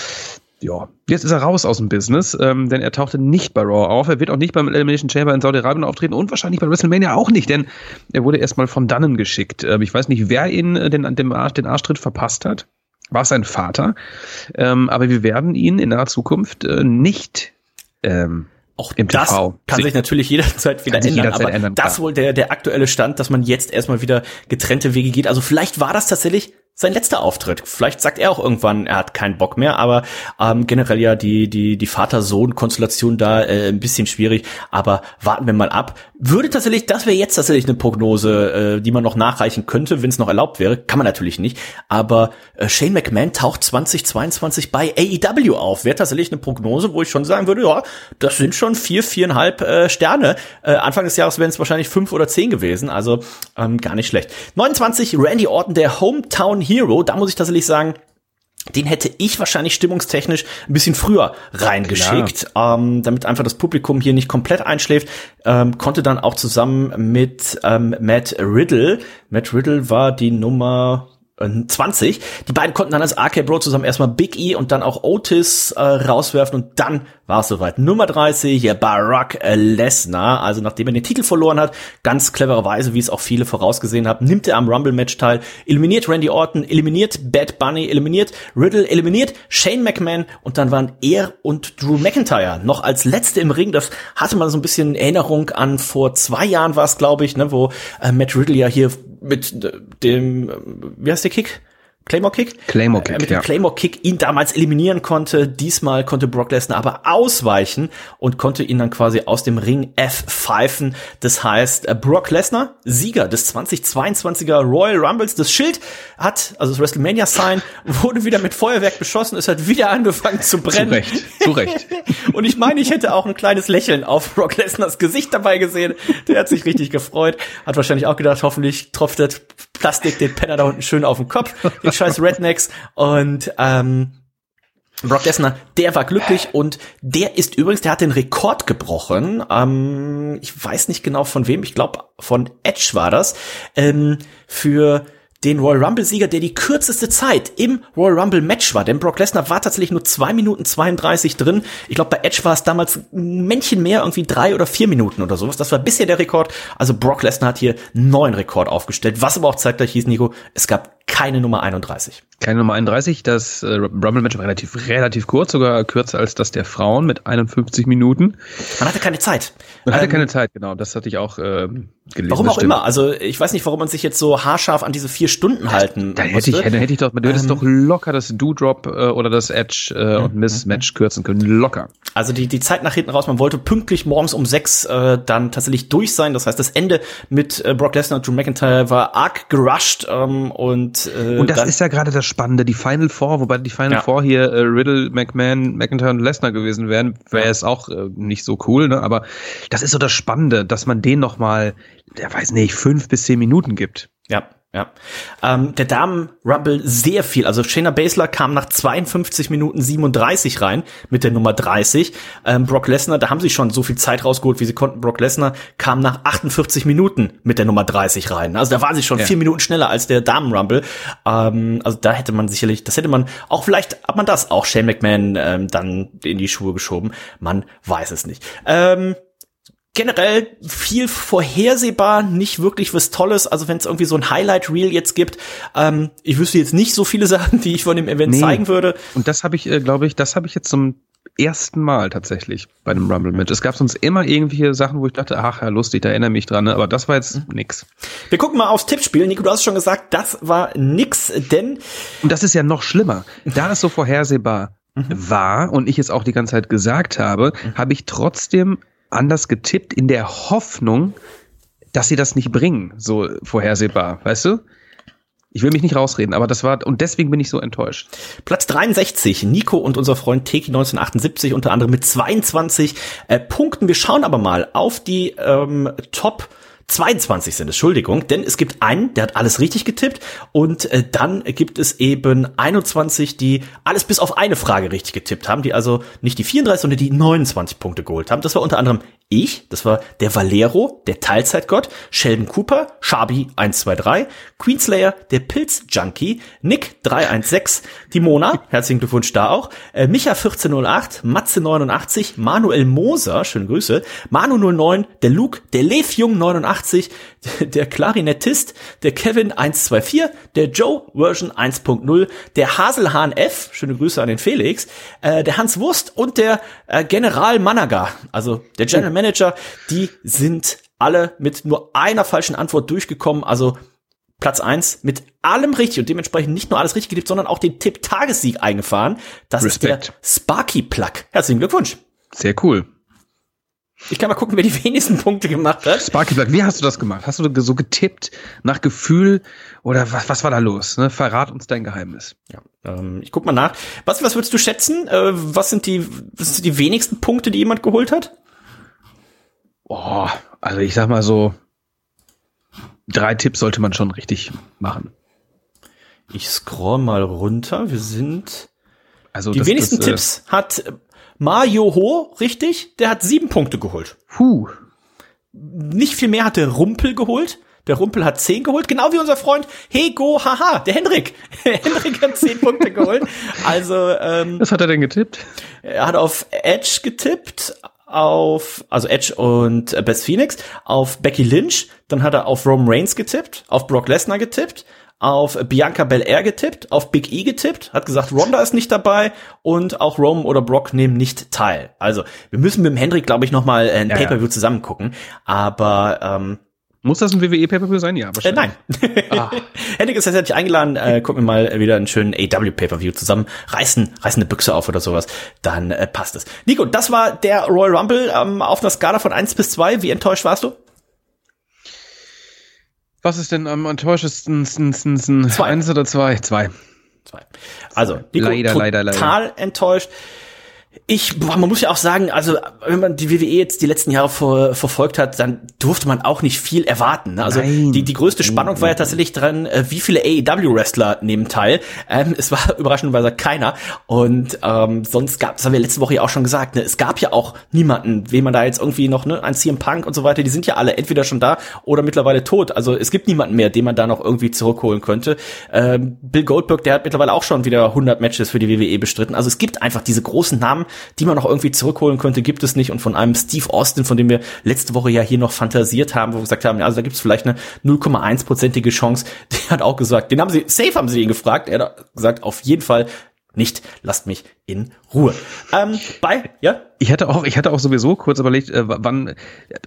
ja, jetzt ist er raus aus dem Business, ähm, denn er tauchte nicht bei Raw auf. Er wird auch nicht beim Elimination Chamber in Saudi-Arabien auftreten und wahrscheinlich bei WrestleMania auch nicht, denn er wurde erstmal von Dannen geschickt. Ähm, ich weiß nicht, wer ihn äh, den, den, Arsch, den Arschtritt verpasst hat. War es sein Vater? Ähm, aber wir werden ihn in naher Zukunft äh, nicht ähm, auch im das T V kann sich natürlich jederzeit wieder ändern, jederzeit aber ändern, das wohl der, der aktuelle Stand, dass man jetzt erstmal wieder getrennte Wege geht. Also vielleicht war das tatsächlich sein letzter Auftritt. Vielleicht sagt er auch irgendwann, er hat keinen Bock mehr, aber ähm, generell ja die die die Vater-Sohn-Konstellation da äh, ein bisschen schwierig, aber warten wir mal ab. Würde tatsächlich, das wäre jetzt tatsächlich eine Prognose, äh, die man noch nachreichen könnte, wenn es noch erlaubt wäre. Kann man natürlich nicht, aber äh, Shane McMahon taucht zwanzig zweiundzwanzig bei A E W auf. Wäre tatsächlich eine Prognose, wo ich schon sagen würde, ja, das sind schon vier, viereinhalb äh, Sterne. Äh, Anfang des Jahres wären es wahrscheinlich fünf oder zehn gewesen, also ähm, gar nicht schlecht. neunundzwanzig, Randy Orton, der Hometown Hero, da muss ich tatsächlich sagen, den hätte ich wahrscheinlich stimmungstechnisch ein bisschen früher reingeschickt, ähm, damit einfach das Publikum hier nicht komplett einschläft. Ähm, konnte dann auch zusammen mit ähm, Matt Riddle, Matt Riddle war die Nummer zwanzig. Die beiden konnten dann als R K Bro zusammen erstmal Big E und dann auch Otis äh, rauswerfen und dann war es soweit. Nummer dreißig, ja, Brock Lesnar, also nachdem er den Titel verloren hat, ganz clevererweise, wie es auch viele vorausgesehen haben, nimmt er am Rumble-Match teil, eliminiert Randy Orton, eliminiert Bad Bunny, eliminiert Riddle, eliminiert Shane McMahon und dann waren er und Drew McIntyre noch als Letzte im Ring. Das hatte man so ein bisschen Erinnerung an, vor zwei Jahren war es, glaube ich, ne, wo äh, Matt Riddle ja hier mit dem, wie heißt der Kick? Claymore Kick? Claymore Kick, äh, Mit dem ja. Claymore Kick ihn damals eliminieren konnte. Diesmal konnte Brock Lesnar aber ausweichen und konnte ihn dann quasi aus dem Ring F pfeifen. Das heißt, Brock Lesnar, Sieger des zwanzig zweiundzwanziger Royal Rumbles. Das Schild hat, also das WrestleMania-Sign, wurde wieder mit Feuerwerk beschossen. Es hat wieder angefangen zu brennen. Zu Recht, zu Recht. Und ich meine, ich hätte auch ein kleines Lächeln auf Brock Lesnars Gesicht dabei gesehen. Der hat sich richtig gefreut. Hat wahrscheinlich auch gedacht, hoffentlich tropft das Plastik den Penner da unten schön auf den Kopf. Den scheiß Rednecks. Und ähm, Brock Lesnar, der war glücklich und der ist übrigens, der hat den Rekord gebrochen. Ähm, ich weiß nicht genau von wem, ich glaube von Edge war das, ähm, für den Royal Rumble-Sieger, der die kürzeste Zeit im Royal Rumble-Match war. Denn Brock Lesnar war tatsächlich nur zwei Minuten zweiunddreißig drin. Ich glaube, bei Edge war es damals ein Männchen mehr, irgendwie drei oder vier Minuten oder sowas. Das war bisher der Rekord. Also Brock Lesnar hat hier einen neuen Rekord aufgestellt. Was aber auch zeitgleich hieß, Nico, es gab keine Nummer einunddreißig. Keine Nummer einunddreißig, das äh, Rumble-Match war relativ, relativ kurz, sogar kürzer als das der Frauen mit einundfünfzig Minuten. Man hatte keine Zeit. Man hatte ähm, keine Zeit, genau, das hatte ich auch äh, gelesen. Warum auch immer, also ich weiß nicht, warum man sich jetzt so haarscharf an diese vier Stunden halten Da hätte ich, hätte, hätte ich doch, du hättest ähm, doch locker das Doudrop äh, oder das Edge äh, und Miss-Match kürzen können, locker. Also die die Zeit nach hinten raus, man wollte pünktlich morgens um sechs äh, dann tatsächlich durch sein, das heißt, das Ende mit äh, Brock Lesnar und Drew McIntyre war arg gerusht ähm, und äh, Und das dann, ist ja gerade das Spannende, die Final Four, wobei die Final ja. Four hier äh, Riddle, McMahon, McIntyre und Lesnar gewesen wären, wäre es auch äh, nicht so cool, ne? Aber das ist so das Spannende, dass man denen noch mal, der weiß nicht, fünf bis zehn Minuten gibt. Ja. Ja, ähm, der Damen-Rumble sehr viel. Also Shayna Baszler kam nach zweiundfünfzig Minuten siebenunddreißig rein mit der Nummer dreißig. Ähm, Brock Lesnar, da haben sie schon so viel Zeit rausgeholt, wie sie konnten. Brock Lesnar kam nach achtundvierzig Minuten mit der Nummer dreißig rein. Also da waren sie schon ja. vier Minuten schneller als der Damen-Rumble. Ähm, also da hätte man sicherlich, das hätte man auch, vielleicht hat man das auch Shane McMahon ähm, dann in die Schuhe geschoben. Man weiß es nicht. Ähm, Generell viel vorhersehbar, nicht wirklich was Tolles. Also wenn es irgendwie so ein Highlight-Reel jetzt gibt, ähm, ich wüsste jetzt nicht so viele Sachen, die ich von dem Event nee. zeigen würde. Und das habe ich, äh, glaube ich, das habe ich jetzt zum ersten Mal tatsächlich bei einem Rumble-Match. Es gab sonst immer irgendwelche Sachen, wo ich dachte, ach ja, lustig, da erinnere mich dran, ne? Aber das war jetzt mhm. nix. Wir gucken mal aufs Tippspiel. Nico, du hast schon gesagt, das war nix, denn... Und das ist ja noch schlimmer. Da es so vorhersehbar mhm. war und ich es auch die ganze Zeit gesagt habe, mhm. habe ich trotzdem anders getippt, in der Hoffnung, dass sie das nicht bringen, so vorhersehbar, weißt du? Ich will mich nicht rausreden, aber das war, und deswegen bin ich so enttäuscht. Platz dreiundsechzig, Nico und unser Freund Teki neunzehnhundertachtundsiebzig, unter anderem mit zweiundzwanzig äh, Punkten. Wir schauen aber mal auf die ähm, Top zweiundzwanzig sind es, Entschuldigung, denn es gibt einen, der hat alles richtig getippt und äh, dann gibt es eben einundzwanzig, die alles bis auf eine Frage richtig getippt haben, die also nicht die vierunddreißig, sondern die neunundzwanzig Punkte geholt haben. Das war unter anderem ich, das war der Valero, der Teilzeitgott, Sheldon Cooper, Shabi eins zwei drei, Queenslayer, der Pilz-Junkie, Nick drei eins sechs, die Mona, herzlichen Glückwunsch da auch, äh, Micha vierzehn null acht, Matze neunundachtzig, Manuel Moser, schöne Grüße, Manu null neun, der Luke, der Lev Jung neunundachtzig, der Klarinettist, der Kevin eins zwei vier, der Joe Version eins punkt null, der Haselhahn F, schöne Grüße an den Felix, äh, der Hans Wurst und der äh, General Managa, also der General Manager, die sind alle mit nur einer falschen Antwort durchgekommen, also Platz eins mit allem richtig und dementsprechend nicht nur alles richtig getippt, sondern auch den Tipp-Tagessieg eingefahren. Das Respekt. ist der Sparky-Plug. Herzlichen Glückwunsch. Sehr cool. Ich kann mal gucken, wer die wenigsten Punkte gemacht hat. Sparky Plug, wie hast du das gemacht? Hast du so getippt nach Gefühl oder was, was war da los? Ne? Verrat uns dein Geheimnis. Ja, ähm, ich guck mal nach. Was, was würdest du schätzen? Äh, was sind die, was sind die wenigsten Punkte, die jemand geholt hat? Oh, also ich sag mal so, drei Tipps sollte man schon richtig machen. Ich scroll mal runter. Wir sind, also die das, wenigsten das, äh, Tipps hat Mario Ho, richtig? Der hat sieben Punkte geholt. Puh. Nicht viel mehr hat der Rumpel geholt. Der Rumpel hat zehn geholt, genau wie unser Freund Hego Haha, der Hendrik. Hendrik hat zehn Punkte geholt. Also, ähm, was hat er denn getippt? Er hat auf Edge getippt, auf, also Edge und äh, Beth Phoenix, auf Becky Lynch, dann hat er auf Roman Reigns getippt, auf Brock Lesnar getippt, auf Bianca Belair getippt, auf Big E getippt, hat gesagt, Ronda ist nicht dabei und auch Roman oder Brock nehmen nicht teil. Also, wir müssen mit dem Hendrik, glaube ich, noch mal ein ja, Pay-Per-View ja. zusammen gucken, aber ähm, muss das ein W W E-Pay-Per-View sein? Ja, Äh, wahrscheinlich. nein. Ah. Hendrik ist tatsächlich eingeladen, äh, gucken wir mal wieder einen schönen A E W Pay-Per-View zusammen, reißen, reißen eine Büchse auf oder sowas, dann äh, passt es. Nico, das war der Royal Rumble ähm, auf einer Skala von eins bis zwei. Wie enttäuscht warst du? Was ist denn am enttäuschendsten? Zwei. Eins oder zwei? Zwei. Zwei. Also, Nico, leider, leider, leider. total enttäuscht. Ich, boah, man muss ja auch sagen, also wenn man die W W E jetzt die letzten Jahre ver, verfolgt hat, dann durfte man auch nicht viel erwarten. Ne? Also Nein. die die größte Spannung war ja tatsächlich dran, äh, wie viele A E W-Wrestler nehmen teil. Ähm, es war überraschenderweise keiner. Und ähm, sonst gab, das haben wir letzte Woche ja auch schon gesagt, ne? Es gab ja auch niemanden, wen man da jetzt irgendwie noch, ne, ein C M Punk und so weiter, die sind ja alle entweder schon da oder mittlerweile tot. Also es gibt niemanden mehr, den man da noch irgendwie zurückholen könnte. Ähm, Bill Goldberg, der hat mittlerweile auch schon wieder hundert Matches für die W W E bestritten. Also es gibt einfach diese großen Namen, die man noch irgendwie zurückholen könnte, gibt es nicht. Und von einem Steve Austin, von dem wir letzte Woche ja hier noch fantasiert haben, wo wir gesagt haben, ja, also da gibt es vielleicht eine null Komma eins prozentige Chance. Der hat auch gesagt, den haben sie, safe haben sie ihn gefragt. Er hat gesagt, auf jeden Fall nicht, lasst mich in Ruhe. Ähm, bei, ja? Ich hatte auch, ich hatte auch sowieso kurz überlegt, äh, wann, äh,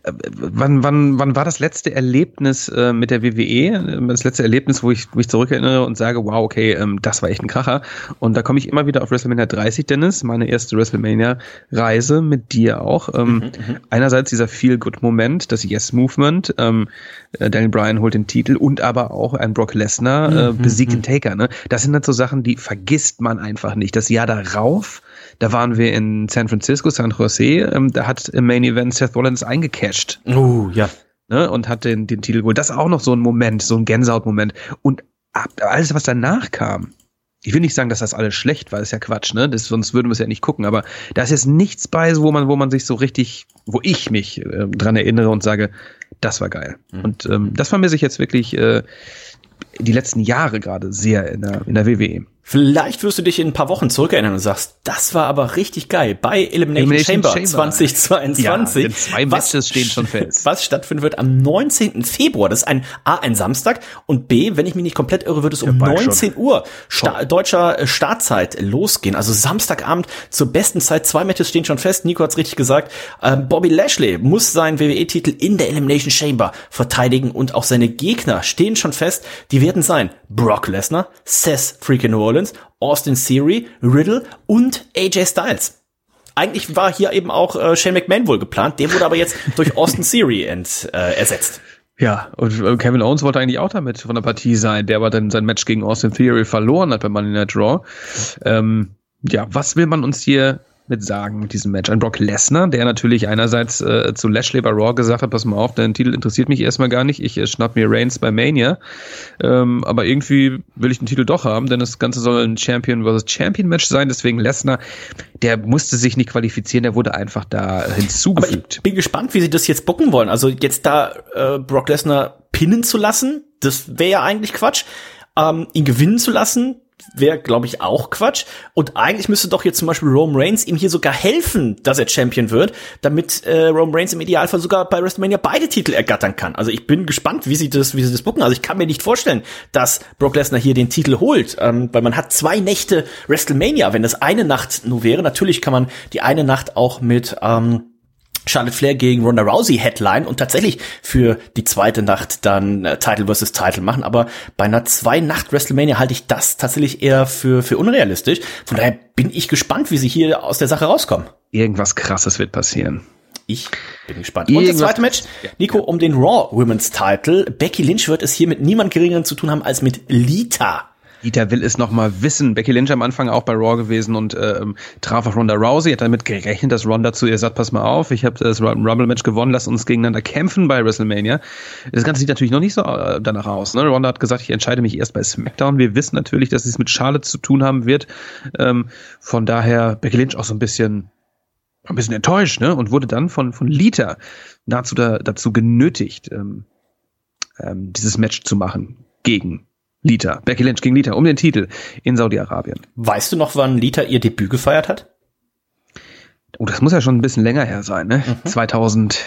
wann, wann, wann war das letzte Erlebnis äh, mit der W W E? Das letzte Erlebnis, wo ich mich zurückerinnere und sage, wow, okay, ähm, das war echt ein Kracher. Und da komme ich immer wieder auf WrestleMania dreißig, Dennis, meine erste WrestleMania-Reise mit dir auch. Ähm, mhm, einerseits dieser Feel-Good-Moment, das Yes-Movement, ähm, Daniel Bryan holt den Titel und aber auch ein Brock Lesnar äh, mhm, besiegt den mhm. Taker. Ne? Das sind halt so Sachen, die vergisst man einfach nicht. Das Jahr darauf, da waren wir in San Francisco, San Jose, ähm, da hat im Main Event Seth Rollins eingecasht. Oh, ja. Ne, und hat den, den Titel geholt. Das ist auch noch so ein Moment, so ein Gänsehaut-Moment. Und ab, alles, was danach kam, ich will nicht sagen, dass das alles schlecht war, das ist ja Quatsch, ne? Das, sonst würden wir es ja nicht gucken, aber da ist jetzt nichts bei, wo man, wo man sich so richtig, wo ich mich äh, dran erinnere und sage, das war geil. Mhm. Und ähm, das vermisse ich jetzt wirklich äh, die letzten Jahre gerade sehr in der, in der W W E. Vielleicht wirst du dich in ein paar Wochen zurückerinnern und sagst, das war aber richtig geil. Bei Elimination, Elimination Chamber, Chamber zwanzig zweiundzwanzig. Ja, zwei Matches stehen schon fest. Was stattfinden wird am neunzehnten Februar. Das ist ein A, ein Samstag und B, wenn ich mich nicht komplett irre, wird es um ja, neunzehn Uhr Sta- deutscher Startzeit losgehen. Also Samstagabend zur besten Zeit. Zwei Matches stehen schon fest. Nico hat's richtig gesagt. Ähm, Bobby Lashley muss seinen W W E-Titel in der Elimination Chamber verteidigen und auch seine Gegner stehen schon fest. Die werden sein Brock Lesnar, Seth freaking Rollins, Austin Theory, Riddle und A J Styles. Eigentlich war hier eben auch äh, Shane McMahon wohl geplant, der wurde aber jetzt durch Austin Theory ent, äh, ersetzt. Ja, und äh, Kevin Owens wollte eigentlich auch damit von der Partie sein, der aber dann sein Match gegen Austin Theory verloren hat bei Monday Night Raw. Ähm, ja, was will man uns hier mit sagen mit diesem Match. Ein Brock Lesnar, der natürlich einerseits äh, zu Lashley bei Raw gesagt hat, pass mal auf, dein Titel interessiert mich erstmal gar nicht, ich äh, schnapp mir Reigns bei Mania, ähm, aber irgendwie will ich den Titel doch haben, denn das Ganze soll ein Champion versus Champion Match sein, deswegen Lesnar, der musste sich nicht qualifizieren, der wurde einfach da hinzugefügt. Aber ich bin gespannt, wie sie das jetzt booken wollen, also jetzt da äh, Brock Lesnar pinnen zu lassen, das wäre ja eigentlich Quatsch, ähm, ihn gewinnen zu lassen, wäre, glaube ich, auch Quatsch. Und eigentlich müsste doch jetzt zum Beispiel Roman Reigns ihm hier sogar helfen, dass er Champion wird, damit äh, Roman Reigns im Idealfall sogar bei WrestleMania beide Titel ergattern kann. Also ich bin gespannt, wie sie das, wie sie das booken. Also ich kann mir nicht vorstellen, dass Brock Lesnar hier den Titel holt, ähm, weil man hat zwei Nächte WrestleMania. Wenn das eine Nacht nur wäre, natürlich kann man die eine Nacht auch mit ähm, Charlotte Flair gegen Ronda Rousey Headline und tatsächlich für die zweite Nacht dann äh, Title versus Title machen, aber bei einer Zwei-Nacht WrestleMania halte ich das tatsächlich eher für für unrealistisch. Von daher bin ich gespannt, wie sie hier aus der Sache rauskommen. Irgendwas Krasses wird passieren. Ich bin gespannt. Und das zweite Match, Nico, um den Raw Women's Title. Becky Lynch wird es hier mit niemand Geringeren zu tun haben als mit Lita. Lita will es noch mal wissen. Becky Lynch am Anfang auch bei Raw gewesen und ähm, traf auf Ronda Rousey, hat damit gerechnet, dass Ronda zu ihr sagt, pass mal auf, ich habe das Rumble-Match gewonnen, lass uns gegeneinander kämpfen bei WrestleMania. Das Ganze sieht natürlich noch nicht so äh, danach aus. Ne? Ronda hat gesagt, ich entscheide mich erst bei SmackDown. Wir wissen natürlich, dass es mit Charlotte zu tun haben wird. Ähm, von daher Becky Lynch auch so ein bisschen ein bisschen enttäuscht, ne? Und wurde dann von von Lita nahezu da, dazu genötigt, ähm, ähm, dieses Match zu machen gegen Lita, Becky Lynch gegen Lita um den Titel in Saudi-Arabien. Weißt du noch, wann Lita ihr Debüt gefeiert hat? Oh, das muss ja schon ein bisschen länger her sein, ne? Mhm. zweitausend,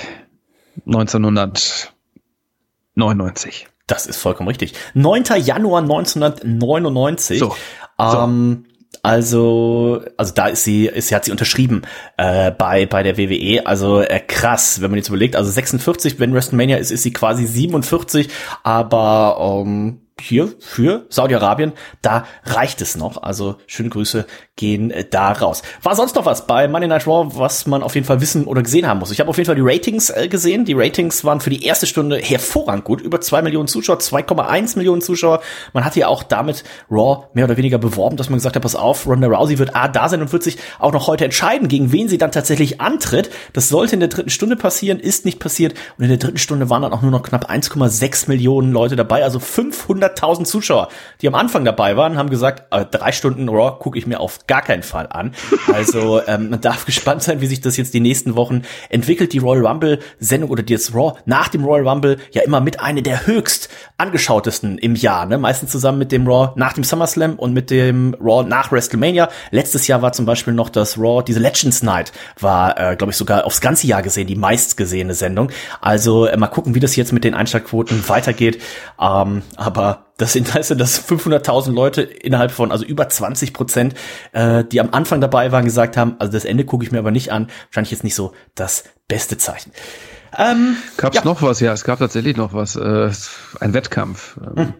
neunzehnhundertneunundneunzig. Das ist vollkommen richtig. neunter Januar neunzehnhundertneunundneunzig. So. Ähm, so. Also, also da ist sie, ist sie hat sie unterschrieben äh, bei bei der W W E. Also äh, krass, wenn man jetzt überlegt. Also sechsundvierzig, wenn WrestleMania ist, ist sie quasi siebenundvierzig. Aber ähm, hier für Saudi-Arabien, da reicht es noch. Also schöne Grüße gehen äh, da raus. War sonst noch was bei Monday Night Raw, was man auf jeden Fall wissen oder gesehen haben muss? Ich habe auf jeden Fall die Ratings äh, gesehen. Die Ratings waren für die erste Stunde hervorragend gut. Über zwei Millionen Zuschauer, zwei Komma eins Millionen Zuschauer. Man hat ja auch damit Raw mehr oder weniger beworben, dass man gesagt hat, pass auf, Ronda Rousey wird A da sein und wird sich auch noch heute entscheiden, gegen wen sie dann tatsächlich antritt. Das sollte in der dritten Stunde passieren, ist nicht passiert. Und in der dritten Stunde waren dann auch nur noch knapp eins Komma sechs Millionen Leute dabei, also fünfhunderttausend Zuschauer, die am Anfang dabei waren, haben gesagt, äh, drei Stunden Raw gucke ich mir auf gar keinen Fall an. Also ähm, man darf gespannt sein, wie sich das jetzt die nächsten Wochen entwickelt. Die Royal Rumble Sendung oder das Raw nach dem Royal Rumble ja immer mit einer der höchst angeschautesten im Jahr, ne? Meistens zusammen mit dem Raw nach dem SummerSlam und mit dem Raw nach WrestleMania. Letztes Jahr war zum Beispiel noch das Raw, diese Legends Night war, äh, glaube ich, sogar aufs ganze Jahr gesehen, die meistgesehene Sendung. Also äh, mal gucken, wie das jetzt mit den Einschaltquoten weitergeht. Ähm, aber das sind also das fünfhunderttausend Leute innerhalb von, also über zwanzig Prozent, äh, die am Anfang dabei waren, gesagt haben, also das Ende gucke ich mir aber nicht an. Wahrscheinlich jetzt nicht so das beste Zeichen. Ähm, Gab's ja. noch was? Ja, es gab tatsächlich noch was. Äh, ein Wettkampf. Ähm, hm.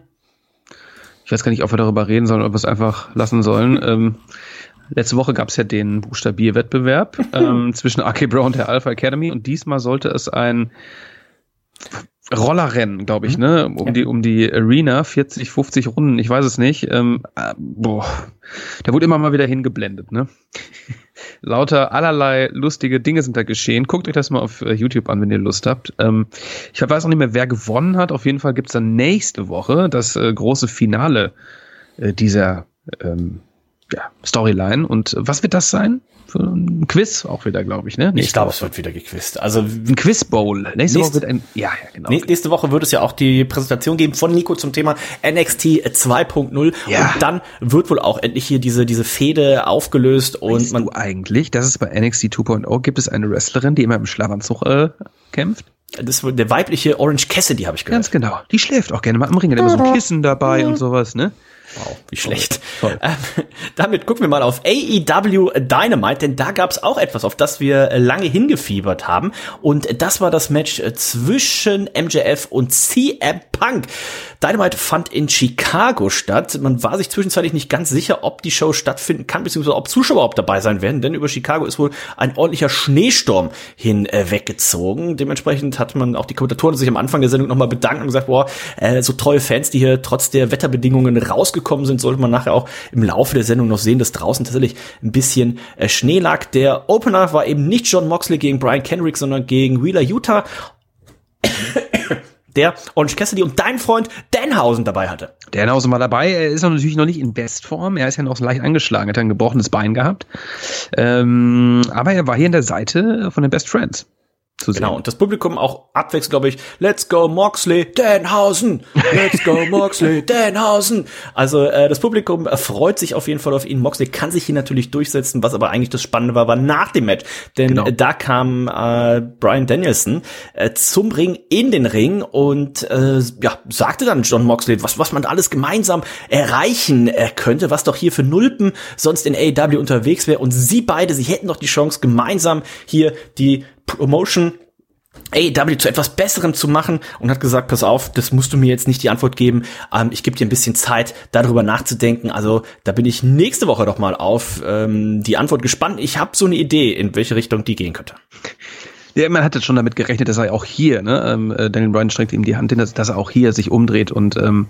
Ich weiß gar nicht, ob wir darüber reden sollen, ob wir es einfach lassen sollen. Ähm, letzte Woche gab's ja den Buchstabierwettbewerb ähm, zwischen R K Bro und der Alpha Academy und diesmal sollte es ein Rollerrennen, glaube ich, ne, um ja. die um die Arena, vierzig, fünfzig Runden, ich weiß es nicht. Ähm, äh, boah, da wurde immer mal wieder hingeblendet, ne. Lauter allerlei lustige Dinge sind da geschehen. Guckt euch das mal auf uh, YouTube an, wenn ihr Lust habt. Ähm, ich weiß auch nicht mehr, wer gewonnen hat. Auf jeden Fall gibt's dann nächste Woche das äh, große Finale äh, dieser ähm, ja, Storyline. Und was wird das sein? Ein Quiz auch wieder, glaube ich, ne? Nächste ich glaube, es wird wieder gequizt. Also ein Quiz Bowl. Nächste, nächste Woche wird ein ja, ja, genau. Nächste Woche wird es ja auch die Präsentation geben von Nico zum Thema N X T zwei Punkt null ja. Und dann wird wohl auch endlich hier diese diese Fehde aufgelöst und weißt man du eigentlich, dass es bei N X T zwei Punkt null gibt es eine Wrestlerin, die immer im Schlafanzug äh, kämpft? Das ist der weibliche Orange Cassidy, habe ich gehört. Ganz genau. Die schläft auch gerne mal am Ring, hat immer so ein Kissen dabei und sowas, ne? Wow, wie schlecht. Toll. Ähm, damit gucken wir mal auf A E W Dynamite, denn da gab es auch etwas, auf das wir lange hingefiebert haben. Und das war das Match zwischen M J F und C M Punk. Dynamite fand in Chicago statt. Man war sich zwischenzeitlich nicht ganz sicher, ob die Show stattfinden kann, beziehungsweise ob Zuschauer überhaupt dabei sein werden, denn über Chicago ist wohl ein ordentlicher Schneesturm hinweggezogen. Dementsprechend hat man auch die Kommentatoren sich am Anfang der Sendung nochmal bedankt und gesagt, boah, äh, so treue Fans, die hier trotz der Wetterbedingungen rausgekommen rausgekommen sind, sollte man nachher auch im Laufe der Sendung noch sehen, dass draußen tatsächlich ein bisschen äh, Schnee lag. Der Opener war eben nicht John Moxley gegen Brian Kendrick, sondern gegen Wheeler Yuta, der Orange Cassidy und dein Freund Danhausen dabei hatte. Danhausen war dabei, er ist natürlich noch nicht in Bestform, er ist ja noch so leicht angeschlagen, hat ein gebrochenes Bein gehabt, ähm, aber er war hier an der Seite von den Best Friends. Genau, und das Publikum auch abwechselnd, glaube ich, let's go Moxley, Danhausen, let's go Moxley, Danhausen. Also äh, das Publikum äh, freut sich auf jeden Fall auf ihn. Moxley kann sich hier natürlich durchsetzen, was aber eigentlich das Spannende war, war nach dem Match. Denn genau. äh, da kam äh, Bryan Danielson äh, zum Ring, in den Ring und äh, ja sagte dann John Moxley, was was man alles gemeinsam erreichen äh, könnte, was doch hier für Nulpen sonst in A E W unterwegs wäre. Und sie beide, sie hätten doch die Chance, gemeinsam hier die Promotion A E W zu etwas Besserem zu machen und hat gesagt, pass auf, das musst du mir jetzt nicht die Antwort geben, ähm, ich gebe dir ein bisschen Zeit, darüber nachzudenken, also da bin ich nächste Woche doch mal auf ähm, die Antwort gespannt. Ich habe so eine Idee, in welche Richtung die gehen könnte. Ja, man hat jetzt schon damit gerechnet, dass er auch hier, ne, ähm, Daniel Bryan streckt ihm die Hand hin, dass, dass er auch hier sich umdreht und ähm,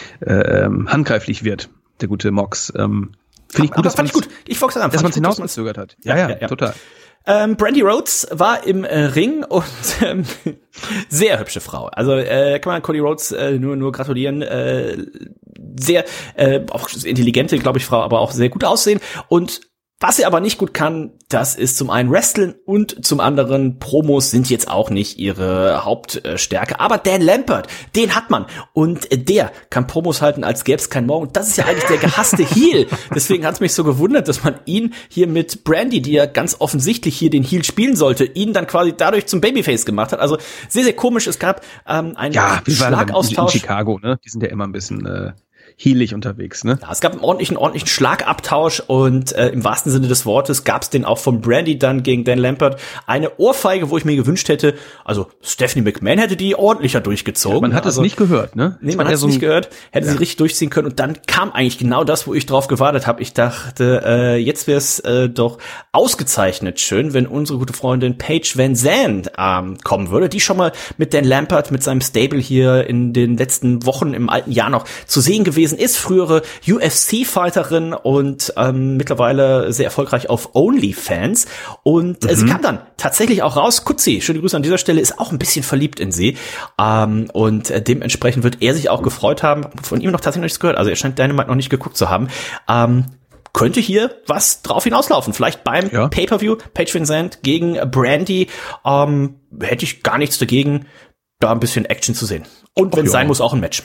äh, handgreiflich wird, der gute Mox. Ähm, Finde ich gut, dass man gut. Ich folge dass man es hinausgezögert hat. Ja, ja, ja, ja, total. Ähm, Brandy Rhodes war im äh, Ring und ähm, sehr hübsche Frau. Also äh, kann man Cody Rhodes äh, nur nur gratulieren. Äh, sehr äh, auch intelligente, glaube ich, Frau, aber auch sehr gut aussehen. Und was sie aber nicht gut kann, das ist zum einen Wrestlen und zum anderen Promos sind jetzt auch nicht ihre Hauptstärke. Aber Dan Lambert, den hat man. Und der kann Promos halten, als gäbe es keinen Morgen. Das ist ja eigentlich der gehasste Heel. Deswegen hat es mich so gewundert, dass man ihn hier mit Brandy, die ja ganz offensichtlich hier den Heel spielen sollte, ihn dann quasi dadurch zum Babyface gemacht hat. Also sehr, sehr komisch. Es gab ähm, einen ja, Schlagaustausch. In Chicago, ne? Die sind ja immer ein bisschen... Äh heelig unterwegs, ne? Ja, es gab einen ordentlichen, ordentlichen Schlagabtausch und äh, im wahrsten Sinne des Wortes gab es den auch von Brandy dann gegen Dan Lambert. Eine Ohrfeige, wo ich mir gewünscht hätte, also Stephanie McMahon hätte die ordentlicher durchgezogen. Ja, man hat also, es nicht gehört, ne? Nee, man hat es so nicht gehört, hätte ja. sie richtig durchziehen können und dann kam eigentlich genau das, wo ich drauf gewartet habe. Ich dachte, äh, jetzt wäre es äh, doch ausgezeichnet schön, wenn unsere gute Freundin Paige Van Zandt ähm, kommen würde, die schon mal mit Dan Lambert, mit seinem Stable hier in den letzten Wochen im alten Jahr noch zu sehen gewesen ist, frühere U F C-Fighterin und ähm, mittlerweile sehr erfolgreich auf OnlyFans. Und äh, mhm. sie kam dann tatsächlich auch raus. Kutzi, schöne Grüße an dieser Stelle, ist auch ein bisschen verliebt in sie. Ähm, und äh, dementsprechend wird er sich auch gefreut haben. Von ihm noch tatsächlich noch nichts gehört. Also er scheint Dynamite noch nicht geguckt zu haben. Ähm, könnte hier was drauf hinauslaufen. Vielleicht beim ja. Pay-Per-View, Paige Van Zandt gegen Brandy. Ähm, hätte ich gar nichts dagegen, da ein bisschen Action zu sehen. Und wenn es sein muss, auch ein Match.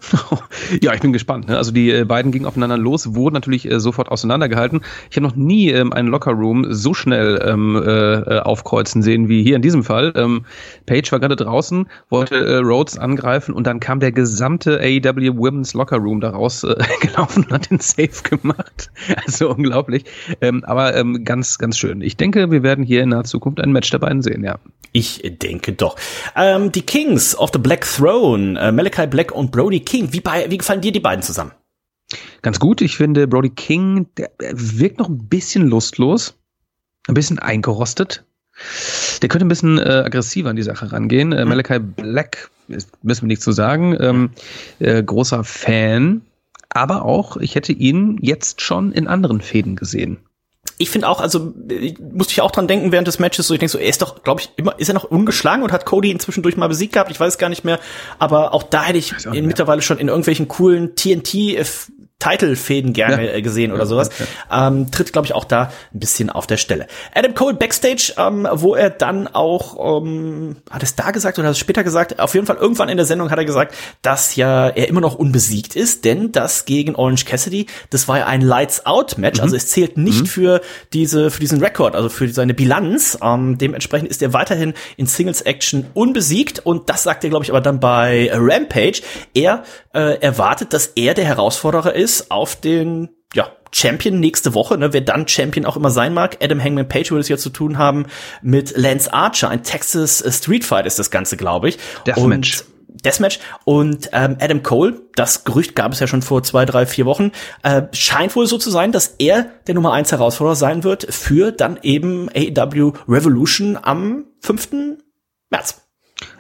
Ja, ich bin gespannt. Ne? Also die äh, beiden gingen aufeinander los, wurden natürlich äh, sofort auseinandergehalten. Ich habe noch nie ähm, einen Lockerroom so schnell ähm, äh, aufkreuzen sehen wie hier in diesem Fall. Ähm, Paige war gerade draußen, wollte äh, Rhodes angreifen und dann kam der gesamte A E W Women's Lockerroom daraus äh, gelaufen und hat den Safe gemacht. Also unglaublich. Ähm, aber ähm, ganz, ganz schön. Ich denke, wir werden hier in naher Zukunft ein Match der beiden sehen, ja. Ich denke doch. Ähm, die Kings of the Black Throne, äh, Malachi Black und Brody King, wie, bei, wie gefallen dir die beiden zusammen? Ganz gut. Ich finde, Brody King, der wirkt noch ein bisschen lustlos, ein bisschen eingerostet. Der könnte ein bisschen äh, aggressiver an die Sache rangehen. Äh, Malachi Black, müssen wir nichts zu sagen, ähm, äh, großer Fan. Aber auch, ich hätte ihn jetzt schon in anderen Fäden gesehen. Ich finde auch, also ich, musste ich auch dran denken während des Matches, so ich denke so, er ist doch, glaube ich, immer, ist er noch ungeschlagen und hat Cody inzwischen durch mal besiegt gehabt, ich weiß es gar nicht mehr, aber auch da hätte ich ihn mittlerweile schon in irgendwelchen coolen T N T Title-Fäden gerne ja. gesehen oder sowas. Ja. Ähm, tritt, glaube ich, auch da ein bisschen auf der Stelle. Adam Cole backstage, ähm, wo er dann auch, ähm, hat es da gesagt oder hat es später gesagt, auf jeden Fall irgendwann in der Sendung hat er gesagt, dass ja er immer noch unbesiegt ist, denn das gegen Orange Cassidy, das war ja ein Lights-Out-Match, mhm. also es zählt nicht mhm. für diese, für diesen Rekord, also für seine Bilanz. Ähm, dementsprechend ist er weiterhin in Singles-Action unbesiegt und das sagt er, glaube ich, aber dann bei Rampage. Er äh, erwartet, dass er der Herausforderer ist auf den ja Champion nächste Woche, ne, wer dann Champion auch immer sein mag. Adam Hangman Page würde es ja zu tun haben mit Lance Archer, ein Texas Street Fight ist das Ganze, glaube ich. Deathmatch. Deathmatch und ähm, Adam Cole, das Gerücht gab es ja schon vor zwei, drei, vier Wochen, äh, scheint wohl so zu sein, dass er der Nummer eins Herausforderer sein wird für dann eben A E W Revolution am fünften März.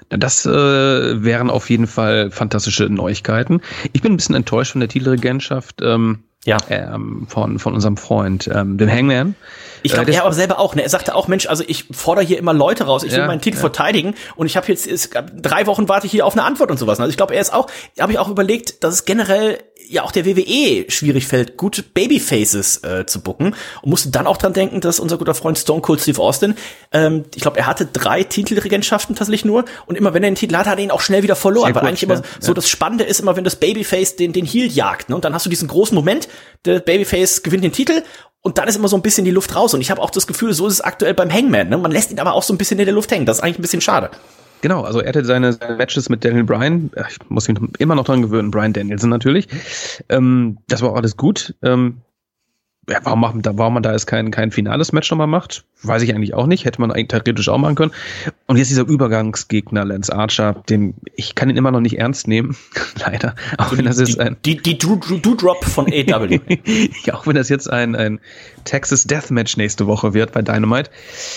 Das äh, wären auf jeden Fall fantastische Neuigkeiten. Ich bin ein bisschen enttäuscht von der Titelregentschaft ähm, ja. ähm, von, von unserem Freund, ähm, dem Hangman. Ich glaube, äh, er aber selber auch. Ne? Er sagte auch, Mensch, also ich fordere hier immer Leute raus. Ich will ja, meinen Titel ja. verteidigen und ich habe jetzt ist, drei Wochen warte ich hier auf eine Antwort und sowas. Also ich glaube, er ist auch, habe ich auch überlegt, dass es generell ja auch der W W E schwierig fällt, gute Babyfaces äh, zu booken und musste dann auch dran denken, dass unser guter Freund Stone Cold Steve Austin, ähm, ich glaube, er hatte drei Titelregentschaften tatsächlich nur und immer wenn er den Titel hatte, hat er ihn auch schnell wieder verloren. Sehr weil gut, eigentlich immer ja, so ja. das Spannende ist immer, wenn das Babyface den den Heel jagt, ne? Und dann hast du diesen großen Moment, der Babyface gewinnt den Titel. Und dann ist immer so ein bisschen die Luft raus. Und ich habe auch das Gefühl, so ist es aktuell beim Hangman. Ne? Man lässt ihn aber auch so ein bisschen in der Luft hängen. Das ist eigentlich ein bisschen schade. Genau, also er hatte seine, seine Matches mit Daniel Bryan. Ich muss mich immer noch dran gewöhnen. Bryan Danielson natürlich. Ähm, das war auch alles gut. Ähm, ja, warum, macht, warum man da jetzt kein, kein finales Match nochmal macht, weiß ich eigentlich auch nicht. Hätte man eigentlich theoretisch auch machen können. Und jetzt dieser Übergangsgegner, Lance Archer, den ich kann ihn immer noch nicht ernst nehmen. Leider. Auch die, wenn das jetzt die, ein die, die Do-Drop von A E W. Ja, auch wenn das jetzt ein, ein Texas Deathmatch nächste Woche wird bei Dynamite.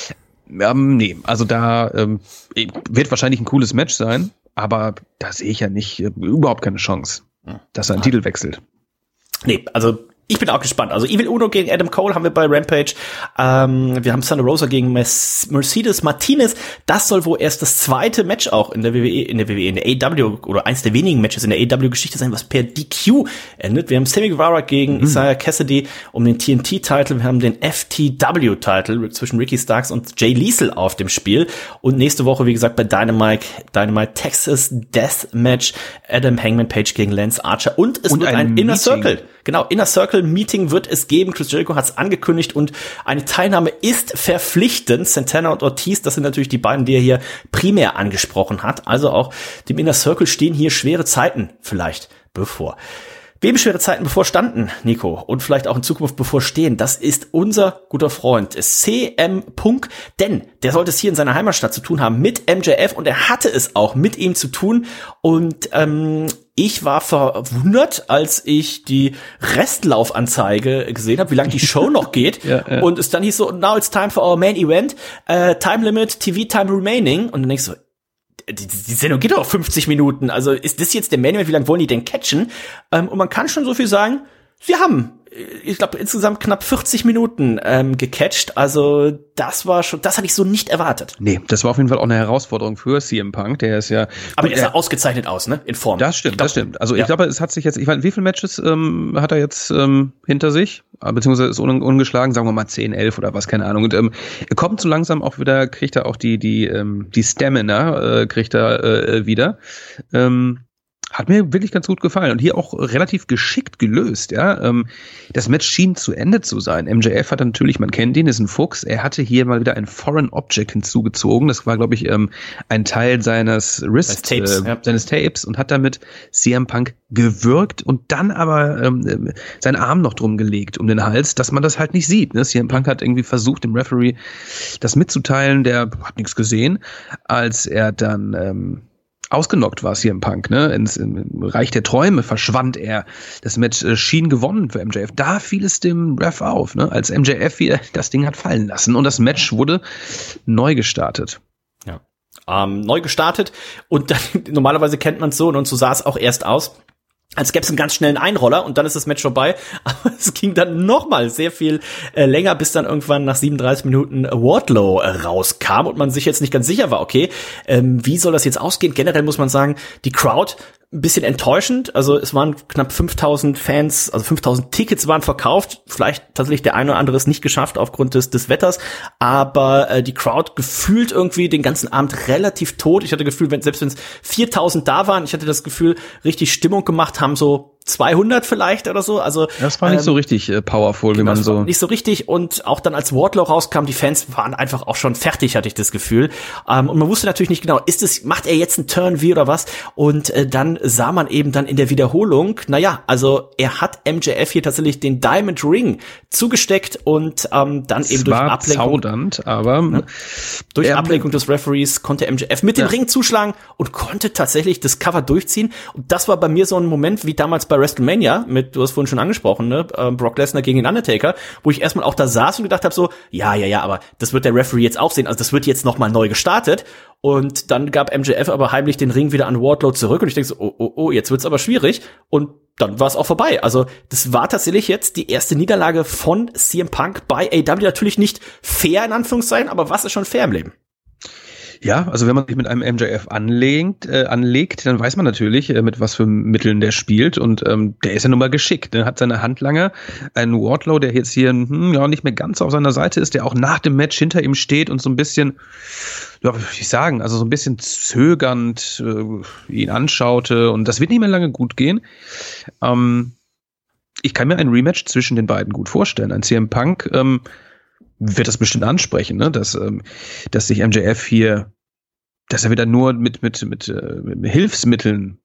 Ähm, nee, also da ähm, wird wahrscheinlich ein cooles Match sein, aber da sehe ich ja nicht, äh, überhaupt keine Chance, dass er einen ah. Titel wechselt. Nee, also ich bin auch gespannt. Also Evil Uno gegen Adam Cole haben wir bei Rampage. Ähm, wir haben Thunder Rosa gegen Mercedes Martinez. Das soll wohl erst das zweite Match auch in der W W E, in der W W E, in der A E W oder eins der wenigen Matches in der A E W-Geschichte sein, was per D Q endet. Wir haben Sammy Guevara gegen mhm. Isaiah Cassidy um den T N T-Titel. Wir haben den F T W-Titel zwischen Ricky Starks und Jay Lethal auf dem Spiel. Und nächste Woche, wie gesagt, bei Dynamite, Dynamite Texas Deathmatch Adam Hangman Page gegen Lance Archer. Und es und wird ein, ein Inner Meeting. Circle. Genau, Inner Circle Meeting wird es geben. Chris Jericho hat es angekündigt und eine Teilnahme ist verpflichtend. Santana und Ortiz, das sind natürlich die beiden, die er hier primär angesprochen hat. Also auch dem Inner Circle stehen hier schwere Zeiten vielleicht bevor. Wem schwere Zeiten bevorstanden, Nico, und vielleicht auch in Zukunft bevorstehen, das ist unser guter Freund C M Punk, denn der sollte es hier in seiner Heimatstadt zu tun haben mit M J F und er hatte es auch mit ihm zu tun und ähm, ich war verwundert, als ich die Restlaufanzeige gesehen habe, wie lange die Show noch geht. ja, ja. Und es dann hieß so, now it's time for our main event, uh, time limit, T V time remaining. Und dann denkst du, die, die Sendung geht doch fünfzig Minuten. Also ist das jetzt der Main Event? Wie lange wollen die denn catchen? Ähm, und man kann schon so viel sagen, sie haben, ich glaube, insgesamt knapp vierzig Minuten ähm, gecatcht. Also das war schon, das hatte ich so nicht erwartet. Nee, das war auf jeden Fall auch eine Herausforderung für C M Punk. Der ist ja... Aber er sah ausgezeichnet aus, ne? In Form. Das stimmt, glaub, das stimmt. Also ja. ich glaube, es hat sich jetzt, ich weiß, wie viele Matches ähm, hat er jetzt ähm, hinter sich? Beziehungsweise ist un- ungeschlagen, sagen wir mal zehn, elf oder was, keine Ahnung. Und ähm, er kommt so langsam auch wieder, kriegt er auch die die ähm, die Stamina, äh, kriegt er äh, wieder. Ähm, Hat mir wirklich ganz gut gefallen und hier auch relativ geschickt gelöst, ja. Das Match schien zu Ende zu sein. M J F hat natürlich, man kennt ihn, ist ein Fuchs. Er hatte hier mal wieder ein Foreign Object hinzugezogen. Das war, glaube ich, ein Teil seines Wrist, Tapes, äh, ja. seines Tapes und hat damit C M Punk gewürgt und dann aber ähm, seinen Arm noch drum gelegt um den Hals, dass man das halt nicht sieht. Ne? C M Punk hat irgendwie versucht, dem Referee das mitzuteilen. Der hat nichts gesehen, als er dann ähm, ausgenockt war C M Punk, ne? Ins im Reich der Träume verschwand er. Das Match äh, schien gewonnen für M J F. Da fiel es dem Ref auf, ne? Als M J F wieder das Ding hat fallen lassen und das Match wurde neu gestartet. Ja, ähm, neu gestartet und dann, normalerweise kennt man es so und so sah es auch erst aus. Als gäbe es einen ganz schnellen Einroller und dann ist das Match vorbei. Aber es ging dann nochmal sehr viel äh, länger, bis dann irgendwann nach siebenunddreißig Minuten Wardlow äh, rauskam und man sich jetzt nicht ganz sicher war, okay, ähm, wie soll das jetzt ausgehen? Generell muss man sagen, die Crowd ein bisschen enttäuschend. Also es waren knapp fünftausend Fans, also fünftausend Tickets waren verkauft. Vielleicht tatsächlich der eine oder andere es nicht geschafft aufgrund des, des Wetters. Aber äh, die Crowd gefühlt irgendwie den ganzen Abend relativ tot. Ich hatte das Gefühl, wenn, selbst wenn es viertausend da waren, ich hatte das Gefühl, richtig Stimmung gemacht haben, so zweihundert vielleicht oder so. Also das war nicht ähm, so richtig äh, powerful, wie genau, man so nicht so richtig. Und auch dann als Wardlow rauskam, die Fans waren einfach auch schon fertig, hatte ich das Gefühl. Ähm, und man wusste natürlich nicht genau, ist es, macht er jetzt einen Turn wie oder was? Und äh, dann sah man eben dann in der Wiederholung, naja, also er hat M J F hier tatsächlich den Diamond Ring zugesteckt und ähm, dann es eben durch war Ablenkung, zaudernd, aber ne? durch er, Ablenkung des Referees konnte M J F mit dem ja. Ring zuschlagen und konnte tatsächlich das Cover durchziehen. Und das war bei mir so ein Moment wie damals bei bei WrestleMania mit, du hast vorhin schon angesprochen, ne, äh, Brock Lesnar gegen den Undertaker, wo ich erstmal auch da saß und gedacht habe so, ja, ja, ja, aber das wird der Referee jetzt auch sehen, also das wird jetzt nochmal neu gestartet. Und dann gab M J F aber heimlich den Ring wieder an Wardlow zurück und ich denke so, oh, oh, oh, jetzt wird's aber schwierig. Und dann war es auch vorbei. Also das war tatsächlich jetzt die erste Niederlage von C M Punk bei A E W. Natürlich nicht fair in Anführungszeichen, aber was ist schon fair im Leben? Ja, also wenn man sich mit einem M J F anlegt, äh, anlegt, dann weiß man natürlich, äh, mit was für Mitteln der spielt und ähm, der ist ja nun mal geschickt. Der hat seine Handlanger, einen Wardlow, der jetzt hier hm, ja nicht mehr ganz auf seiner Seite ist, der auch nach dem Match hinter ihm steht und so ein bisschen, ja, wie soll ich sagen, also so ein bisschen zögernd äh, ihn anschaute und das wird nicht mehr lange gut gehen. Ähm, ich kann mir ein Rematch zwischen den beiden gut vorstellen. Ein C M Punk ähm, wird das bestimmt ansprechen, ne? dass, ähm, dass sich M J F hier, dass er wieder nur mit, mit, mit, äh, mit Hilfsmitteln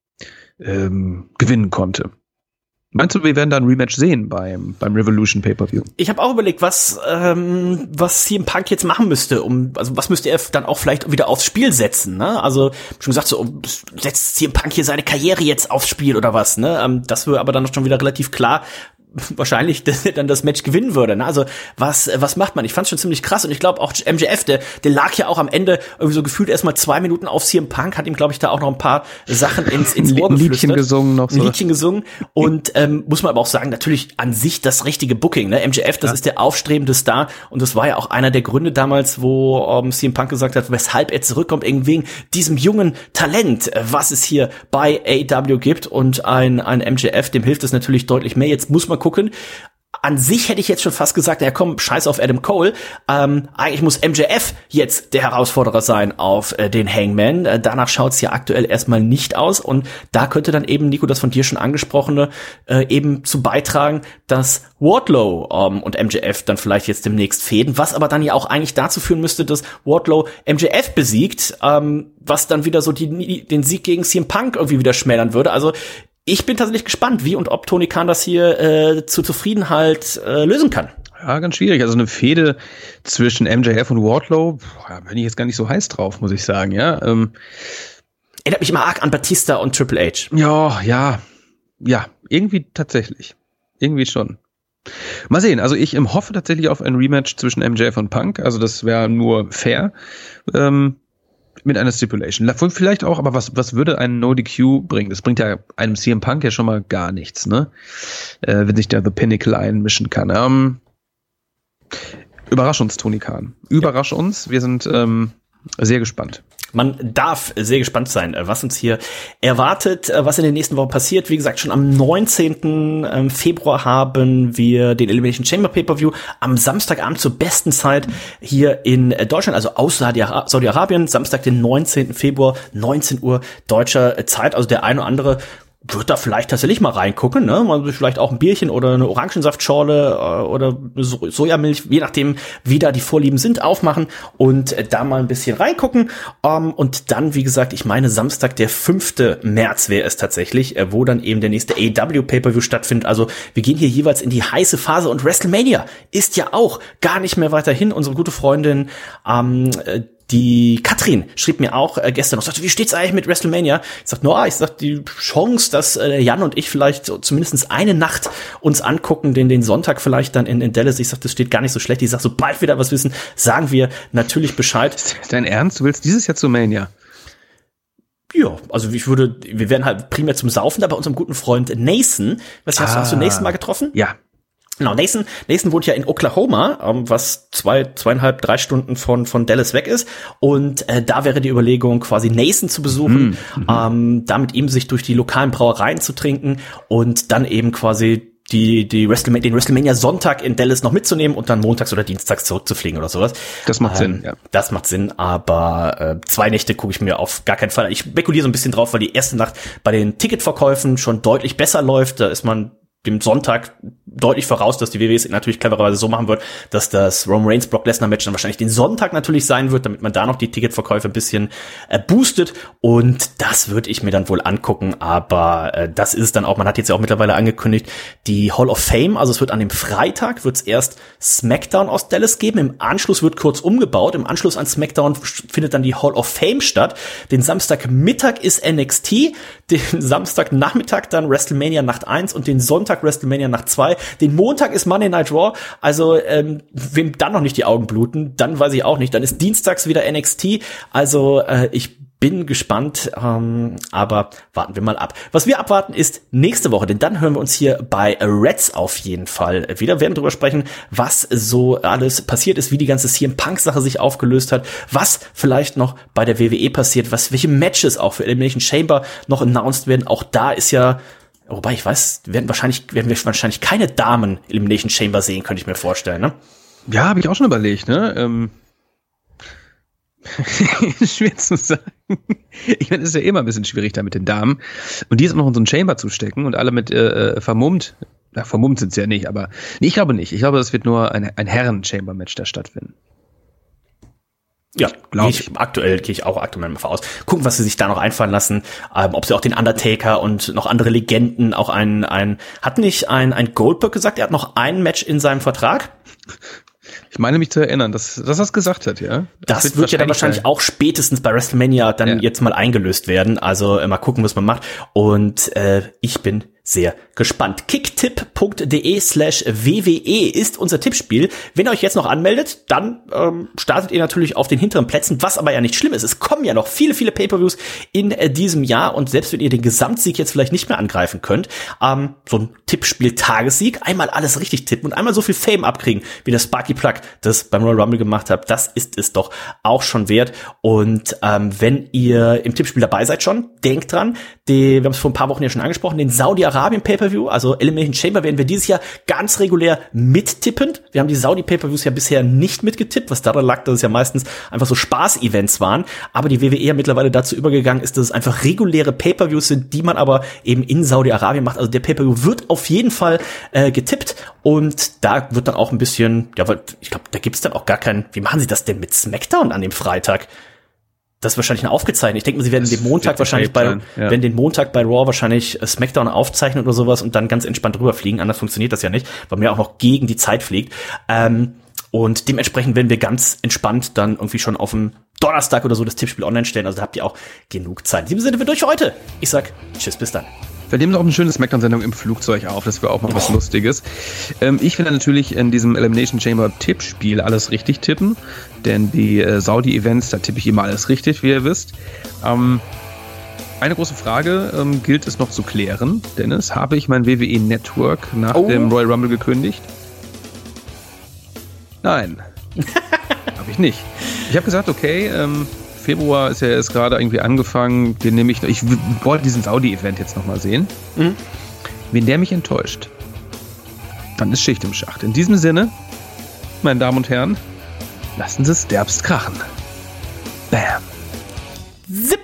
ähm, gewinnen konnte. Meinst du, wir werden da ein Rematch sehen beim, beim Revolution Pay-Per-View? Ich habe auch überlegt, was, ähm, was C M Punk jetzt machen müsste, um, also was müsste er dann auch vielleicht wieder aufs Spiel setzen, ne? Also, schon gesagt, so, setzt C M Punk hier seine Karriere jetzt aufs Spiel oder was, ne? Ähm, das wäre aber dann schon wieder relativ klar, wahrscheinlich dann das Match gewinnen würde. Ne? Also was was macht man? Ich fand's schon ziemlich krass und ich glaube auch M J F, der der lag ja auch am Ende irgendwie so gefühlt erstmal zwei Minuten auf C M Punk, hat ihm glaube ich da auch noch ein paar Sachen ins ins Ohr geflüstert. Ein Liedchen gesungen noch so. Ein Liedchen gesungen und ähm, muss man aber auch sagen, natürlich an sich das richtige Booking. Ne? M J F, das ja. ist der aufstrebende Star und das war ja auch einer der Gründe damals, wo um, C M Punk gesagt hat, weshalb er zurückkommt, irgendwie wegen diesem jungen Talent, was es hier bei A E W gibt und ein ein M J F, dem hilft es natürlich deutlich mehr. Jetzt muss man gucken. An sich hätte ich jetzt schon fast gesagt, ja komm, scheiß auf Adam Cole. Ähm, eigentlich muss M J F jetzt der Herausforderer sein auf äh, den Hangman. Äh, danach schaut's ja aktuell erstmal nicht aus. Und da könnte dann eben, Nico, das von dir schon angesprochene, äh, eben zu beitragen, dass Wardlow ähm, und M J F dann vielleicht jetzt demnächst fäden. Was aber dann ja auch eigentlich dazu führen müsste, dass Wardlow M J F besiegt, ähm, was dann wieder so die, den Sieg gegen C M Punk irgendwie wieder schmälern würde. Also ich bin tatsächlich gespannt, wie und ob Tony Khan das hier äh, zur Zufriedenheit äh, lösen kann. Ja, ganz schwierig. Also eine Fehde zwischen M J F und Wardlow, ja, bin ich jetzt gar nicht so heiß drauf, muss ich sagen. Ja, ähm, erinnert mich immer arg an Batista und Triple H. Ja, ja, ja, irgendwie tatsächlich. Irgendwie schon. Mal sehen, also ich ähm, hoffe tatsächlich auf ein Rematch zwischen M J F und Punk. Also das wäre nur fair. Ähm, Mit einer Stipulation. Vielleicht auch, aber was, was würde ein No-D Q bringen? Das bringt ja einem C M Punk ja schon mal gar nichts, ne? Äh, wenn sich der The Pinnacle einmischen kann. Ähm, überrasch uns, Tony Khan. Überrasch ja. uns. Wir sind ähm, sehr gespannt. Man darf sehr gespannt sein, was uns hier erwartet, was in den nächsten Wochen passiert. Wie gesagt, schon am neunzehnten Februar haben wir den Elimination Chamber Pay-Per-View am Samstagabend zur besten Zeit hier in Deutschland, also aus Saudi-Arabien. Samstag, den neunzehnten Februar, neunzehn Uhr deutscher Zeit. Also der eine oder andere wird da vielleicht tatsächlich mal reingucken, ne? Man will vielleicht auch ein Bierchen oder eine Orangensaftschorle äh, oder so- Sojamilch, je nachdem, wie da die Vorlieben sind, aufmachen und äh, da mal ein bisschen reingucken. Ähm, und dann, wie gesagt, ich meine, Samstag, der fünfte März wäre es tatsächlich, äh, wo dann eben der nächste A E W Pay-Per-View stattfindet. Also wir gehen hier jeweils in die heiße Phase und WrestleMania ist ja auch gar nicht mehr weiterhin. Unsere gute Freundin, ähm, äh, die Katrin schrieb mir auch äh, gestern noch, sagte, wie steht's eigentlich mit WrestleMania? Ich sag, no, ich sag, die Chance, dass äh, Jan und ich vielleicht so zumindest eine Nacht uns angucken, den den Sonntag vielleicht dann in, in Dallas, ich sag, das steht gar nicht so schlecht. Ich sag, sobald wir da was wissen, sagen wir natürlich Bescheid. Ist dein Ernst? Du willst dieses Jahr zu Mania? Ja, also ich würde, wir werden halt primär zum Saufen da bei unserem guten Freund Nathan. Was hast, ah. hast du Nathan mal getroffen? Ja. Genau, Nathan, Nathan wohnt ja in Oklahoma, ähm, was zwei, zweieinhalb, drei Stunden von von Dallas weg ist. Und äh, da wäre die Überlegung, quasi Nathan zu besuchen, mhm. ähm, da mit ihm sich durch die lokalen Brauereien zu trinken und dann eben quasi die die WrestleMania, den WrestleMania Sonntag in Dallas noch mitzunehmen und dann montags oder dienstags zurückzufliegen oder sowas. Das macht ähm, Sinn, ja. Das macht Sinn, aber äh, zwei Nächte gucke ich mir auf gar keinen Fall. Ich spekuliere so ein bisschen drauf, weil die erste Nacht bei den Ticketverkäufen schon deutlich besser läuft. Da ist man dem Sonntag deutlich voraus, dass die W W E es natürlich clevererweise so machen wird, dass das Roman Reigns Brock Lesnar Match dann wahrscheinlich den Sonntag natürlich sein wird, damit man da noch die Ticketverkäufe ein bisschen äh, boostet, und das würde ich mir dann wohl angucken, aber äh, das ist es dann auch. Man hat jetzt ja auch mittlerweile angekündigt, die Hall of Fame, also es wird an dem Freitag, wird es erst SmackDown aus Dallas geben, im Anschluss wird kurz umgebaut, im Anschluss an SmackDown findet dann die Hall of Fame statt, den Samstagmittag ist N X T, den Samstagnachmittag dann WrestleMania Nacht eins und den Sonntag WrestleMania Nacht zwei. Den Montag ist Monday Night Raw. Also ähm, wem dann noch nicht die Augen bluten, dann weiß ich auch nicht. Dann ist dienstags wieder N X T. Also äh, ich bin gespannt, ähm, aber warten wir mal ab. Was wir abwarten ist nächste Woche, denn dann hören wir uns hier bei Reds auf jeden Fall wieder. Wir werden darüber sprechen, was so alles passiert ist, wie die ganze C M Punk-Sache sich aufgelöst hat, was vielleicht noch bei der W W E passiert, was welche Matches auch für Elimination Chamber noch announced werden. Auch da ist ja, wobei ich weiß, werden wahrscheinlich werden wir wahrscheinlich keine Damen Elimination Chamber sehen, könnte ich mir vorstellen, ne? Ja, habe ich auch schon überlegt, ne? Ähm schwer zu sagen. Ich meine, es ist ja immer ein bisschen schwierig da mit den Damen. Und die ist auch noch in so einen Chamber zu stecken und alle mit äh, vermummt. Ja, vermummt sind sie ja nicht, aber nee, ich glaube nicht. Ich glaube, das wird nur ein, ein Herren-Chamber-Match da stattfinden. Ja, glaube ich. ich. Aktuell gehe ich auch aktuell mal aus. Gucken, was sie sich da noch einfallen lassen. Ähm, ob sie auch den Undertaker und noch andere Legenden, auch ein, ein, hat nicht ein, ein Goldberg gesagt, er hat noch ein Match in seinem Vertrag? Ich meine mich zu erinnern, dass, dass er es gesagt hat, ja. Das, das wird, wird ja dann wahrscheinlich sein. Auch spätestens bei WrestleMania dann ja. jetzt mal eingelöst werden. Also äh, mal gucken, was man macht. Und äh, ich bin sehr gespannt. Kicktipp.de slash WWE ist unser Tippspiel. Wenn ihr euch jetzt noch anmeldet, dann ähm, startet ihr natürlich auf den hinteren Plätzen, was aber ja nicht schlimm ist. Es kommen ja noch viele, viele Pay-Per-Views in äh, diesem Jahr, und selbst wenn ihr den Gesamtsieg jetzt vielleicht nicht mehr angreifen könnt, ähm, so ein Tippspiel-Tagessieg, einmal alles richtig tippen und einmal so viel Fame abkriegen, wie der Sparky Plug das beim Royal Rumble gemacht hat, das ist es doch auch schon wert. Und ähm, wenn ihr im Tippspiel dabei seid schon, denkt dran, die, wir haben es vor ein paar Wochen ja schon angesprochen, den Saudi-Arabien Pay-Per-View, also Elimination Chamber, werden wir dieses Jahr ganz regulär mittippen. Wir haben die Saudi-Pay-Per-Views ja bisher nicht mitgetippt, was daran lag, dass es ja meistens einfach so Spaß-Events waren. Aber die W W E ja mittlerweile dazu übergegangen ist, dass es einfach reguläre Pay-Per-Views sind, die man aber eben in Saudi-Arabien macht. Also der Pay-Per-View wird auf jeden Fall äh, getippt, und da wird dann auch ein bisschen, ja, weil ich glaube, da gibt's dann auch gar keinen, wie machen sie das denn mit SmackDown an dem Freitag? Das ist wahrscheinlich aufgezeichnet. Ich denke mal, sie werden das den Montag wahrscheinlich bei, ja. werden den Montag bei Raw wahrscheinlich SmackDown aufzeichnen oder sowas und dann ganz entspannt rüberfliegen. Anders funktioniert das ja nicht, weil man ja auch noch gegen die Zeit fliegt. Ähm, und dementsprechend werden wir ganz entspannt dann irgendwie schon auf dem Donnerstag oder so das Tippspiel online stellen. Also da habt ihr auch genug Zeit. In diesem Sinne, wir durch für heute. Ich sag tschüss, bis dann. Wir nehmen auch eine schöne Smackdown-Sendung im Flugzeug auf, das wäre auch mal was oh. Lustiges. Ähm, ich werde natürlich in diesem Elimination Chamber Tippspiel alles richtig tippen, denn die äh, Saudi-Events, da tippe ich immer alles richtig, wie ihr wisst. Ähm, eine große Frage ähm, gilt es noch zu klären, Dennis. Habe ich mein W W E-Network nach oh. dem Royal Rumble gekündigt? Nein, habe ich nicht. Ich habe gesagt, okay, ähm, Februar ist ja jetzt gerade irgendwie angefangen, den nehme ich, ich wollte diesen Saudi-Event jetzt nochmal sehen. Mhm. Wenn der mich enttäuscht, dann ist Schicht im Schacht. In diesem Sinne, meine Damen und Herren, lassen Sie es derbst krachen. Bam. Zip.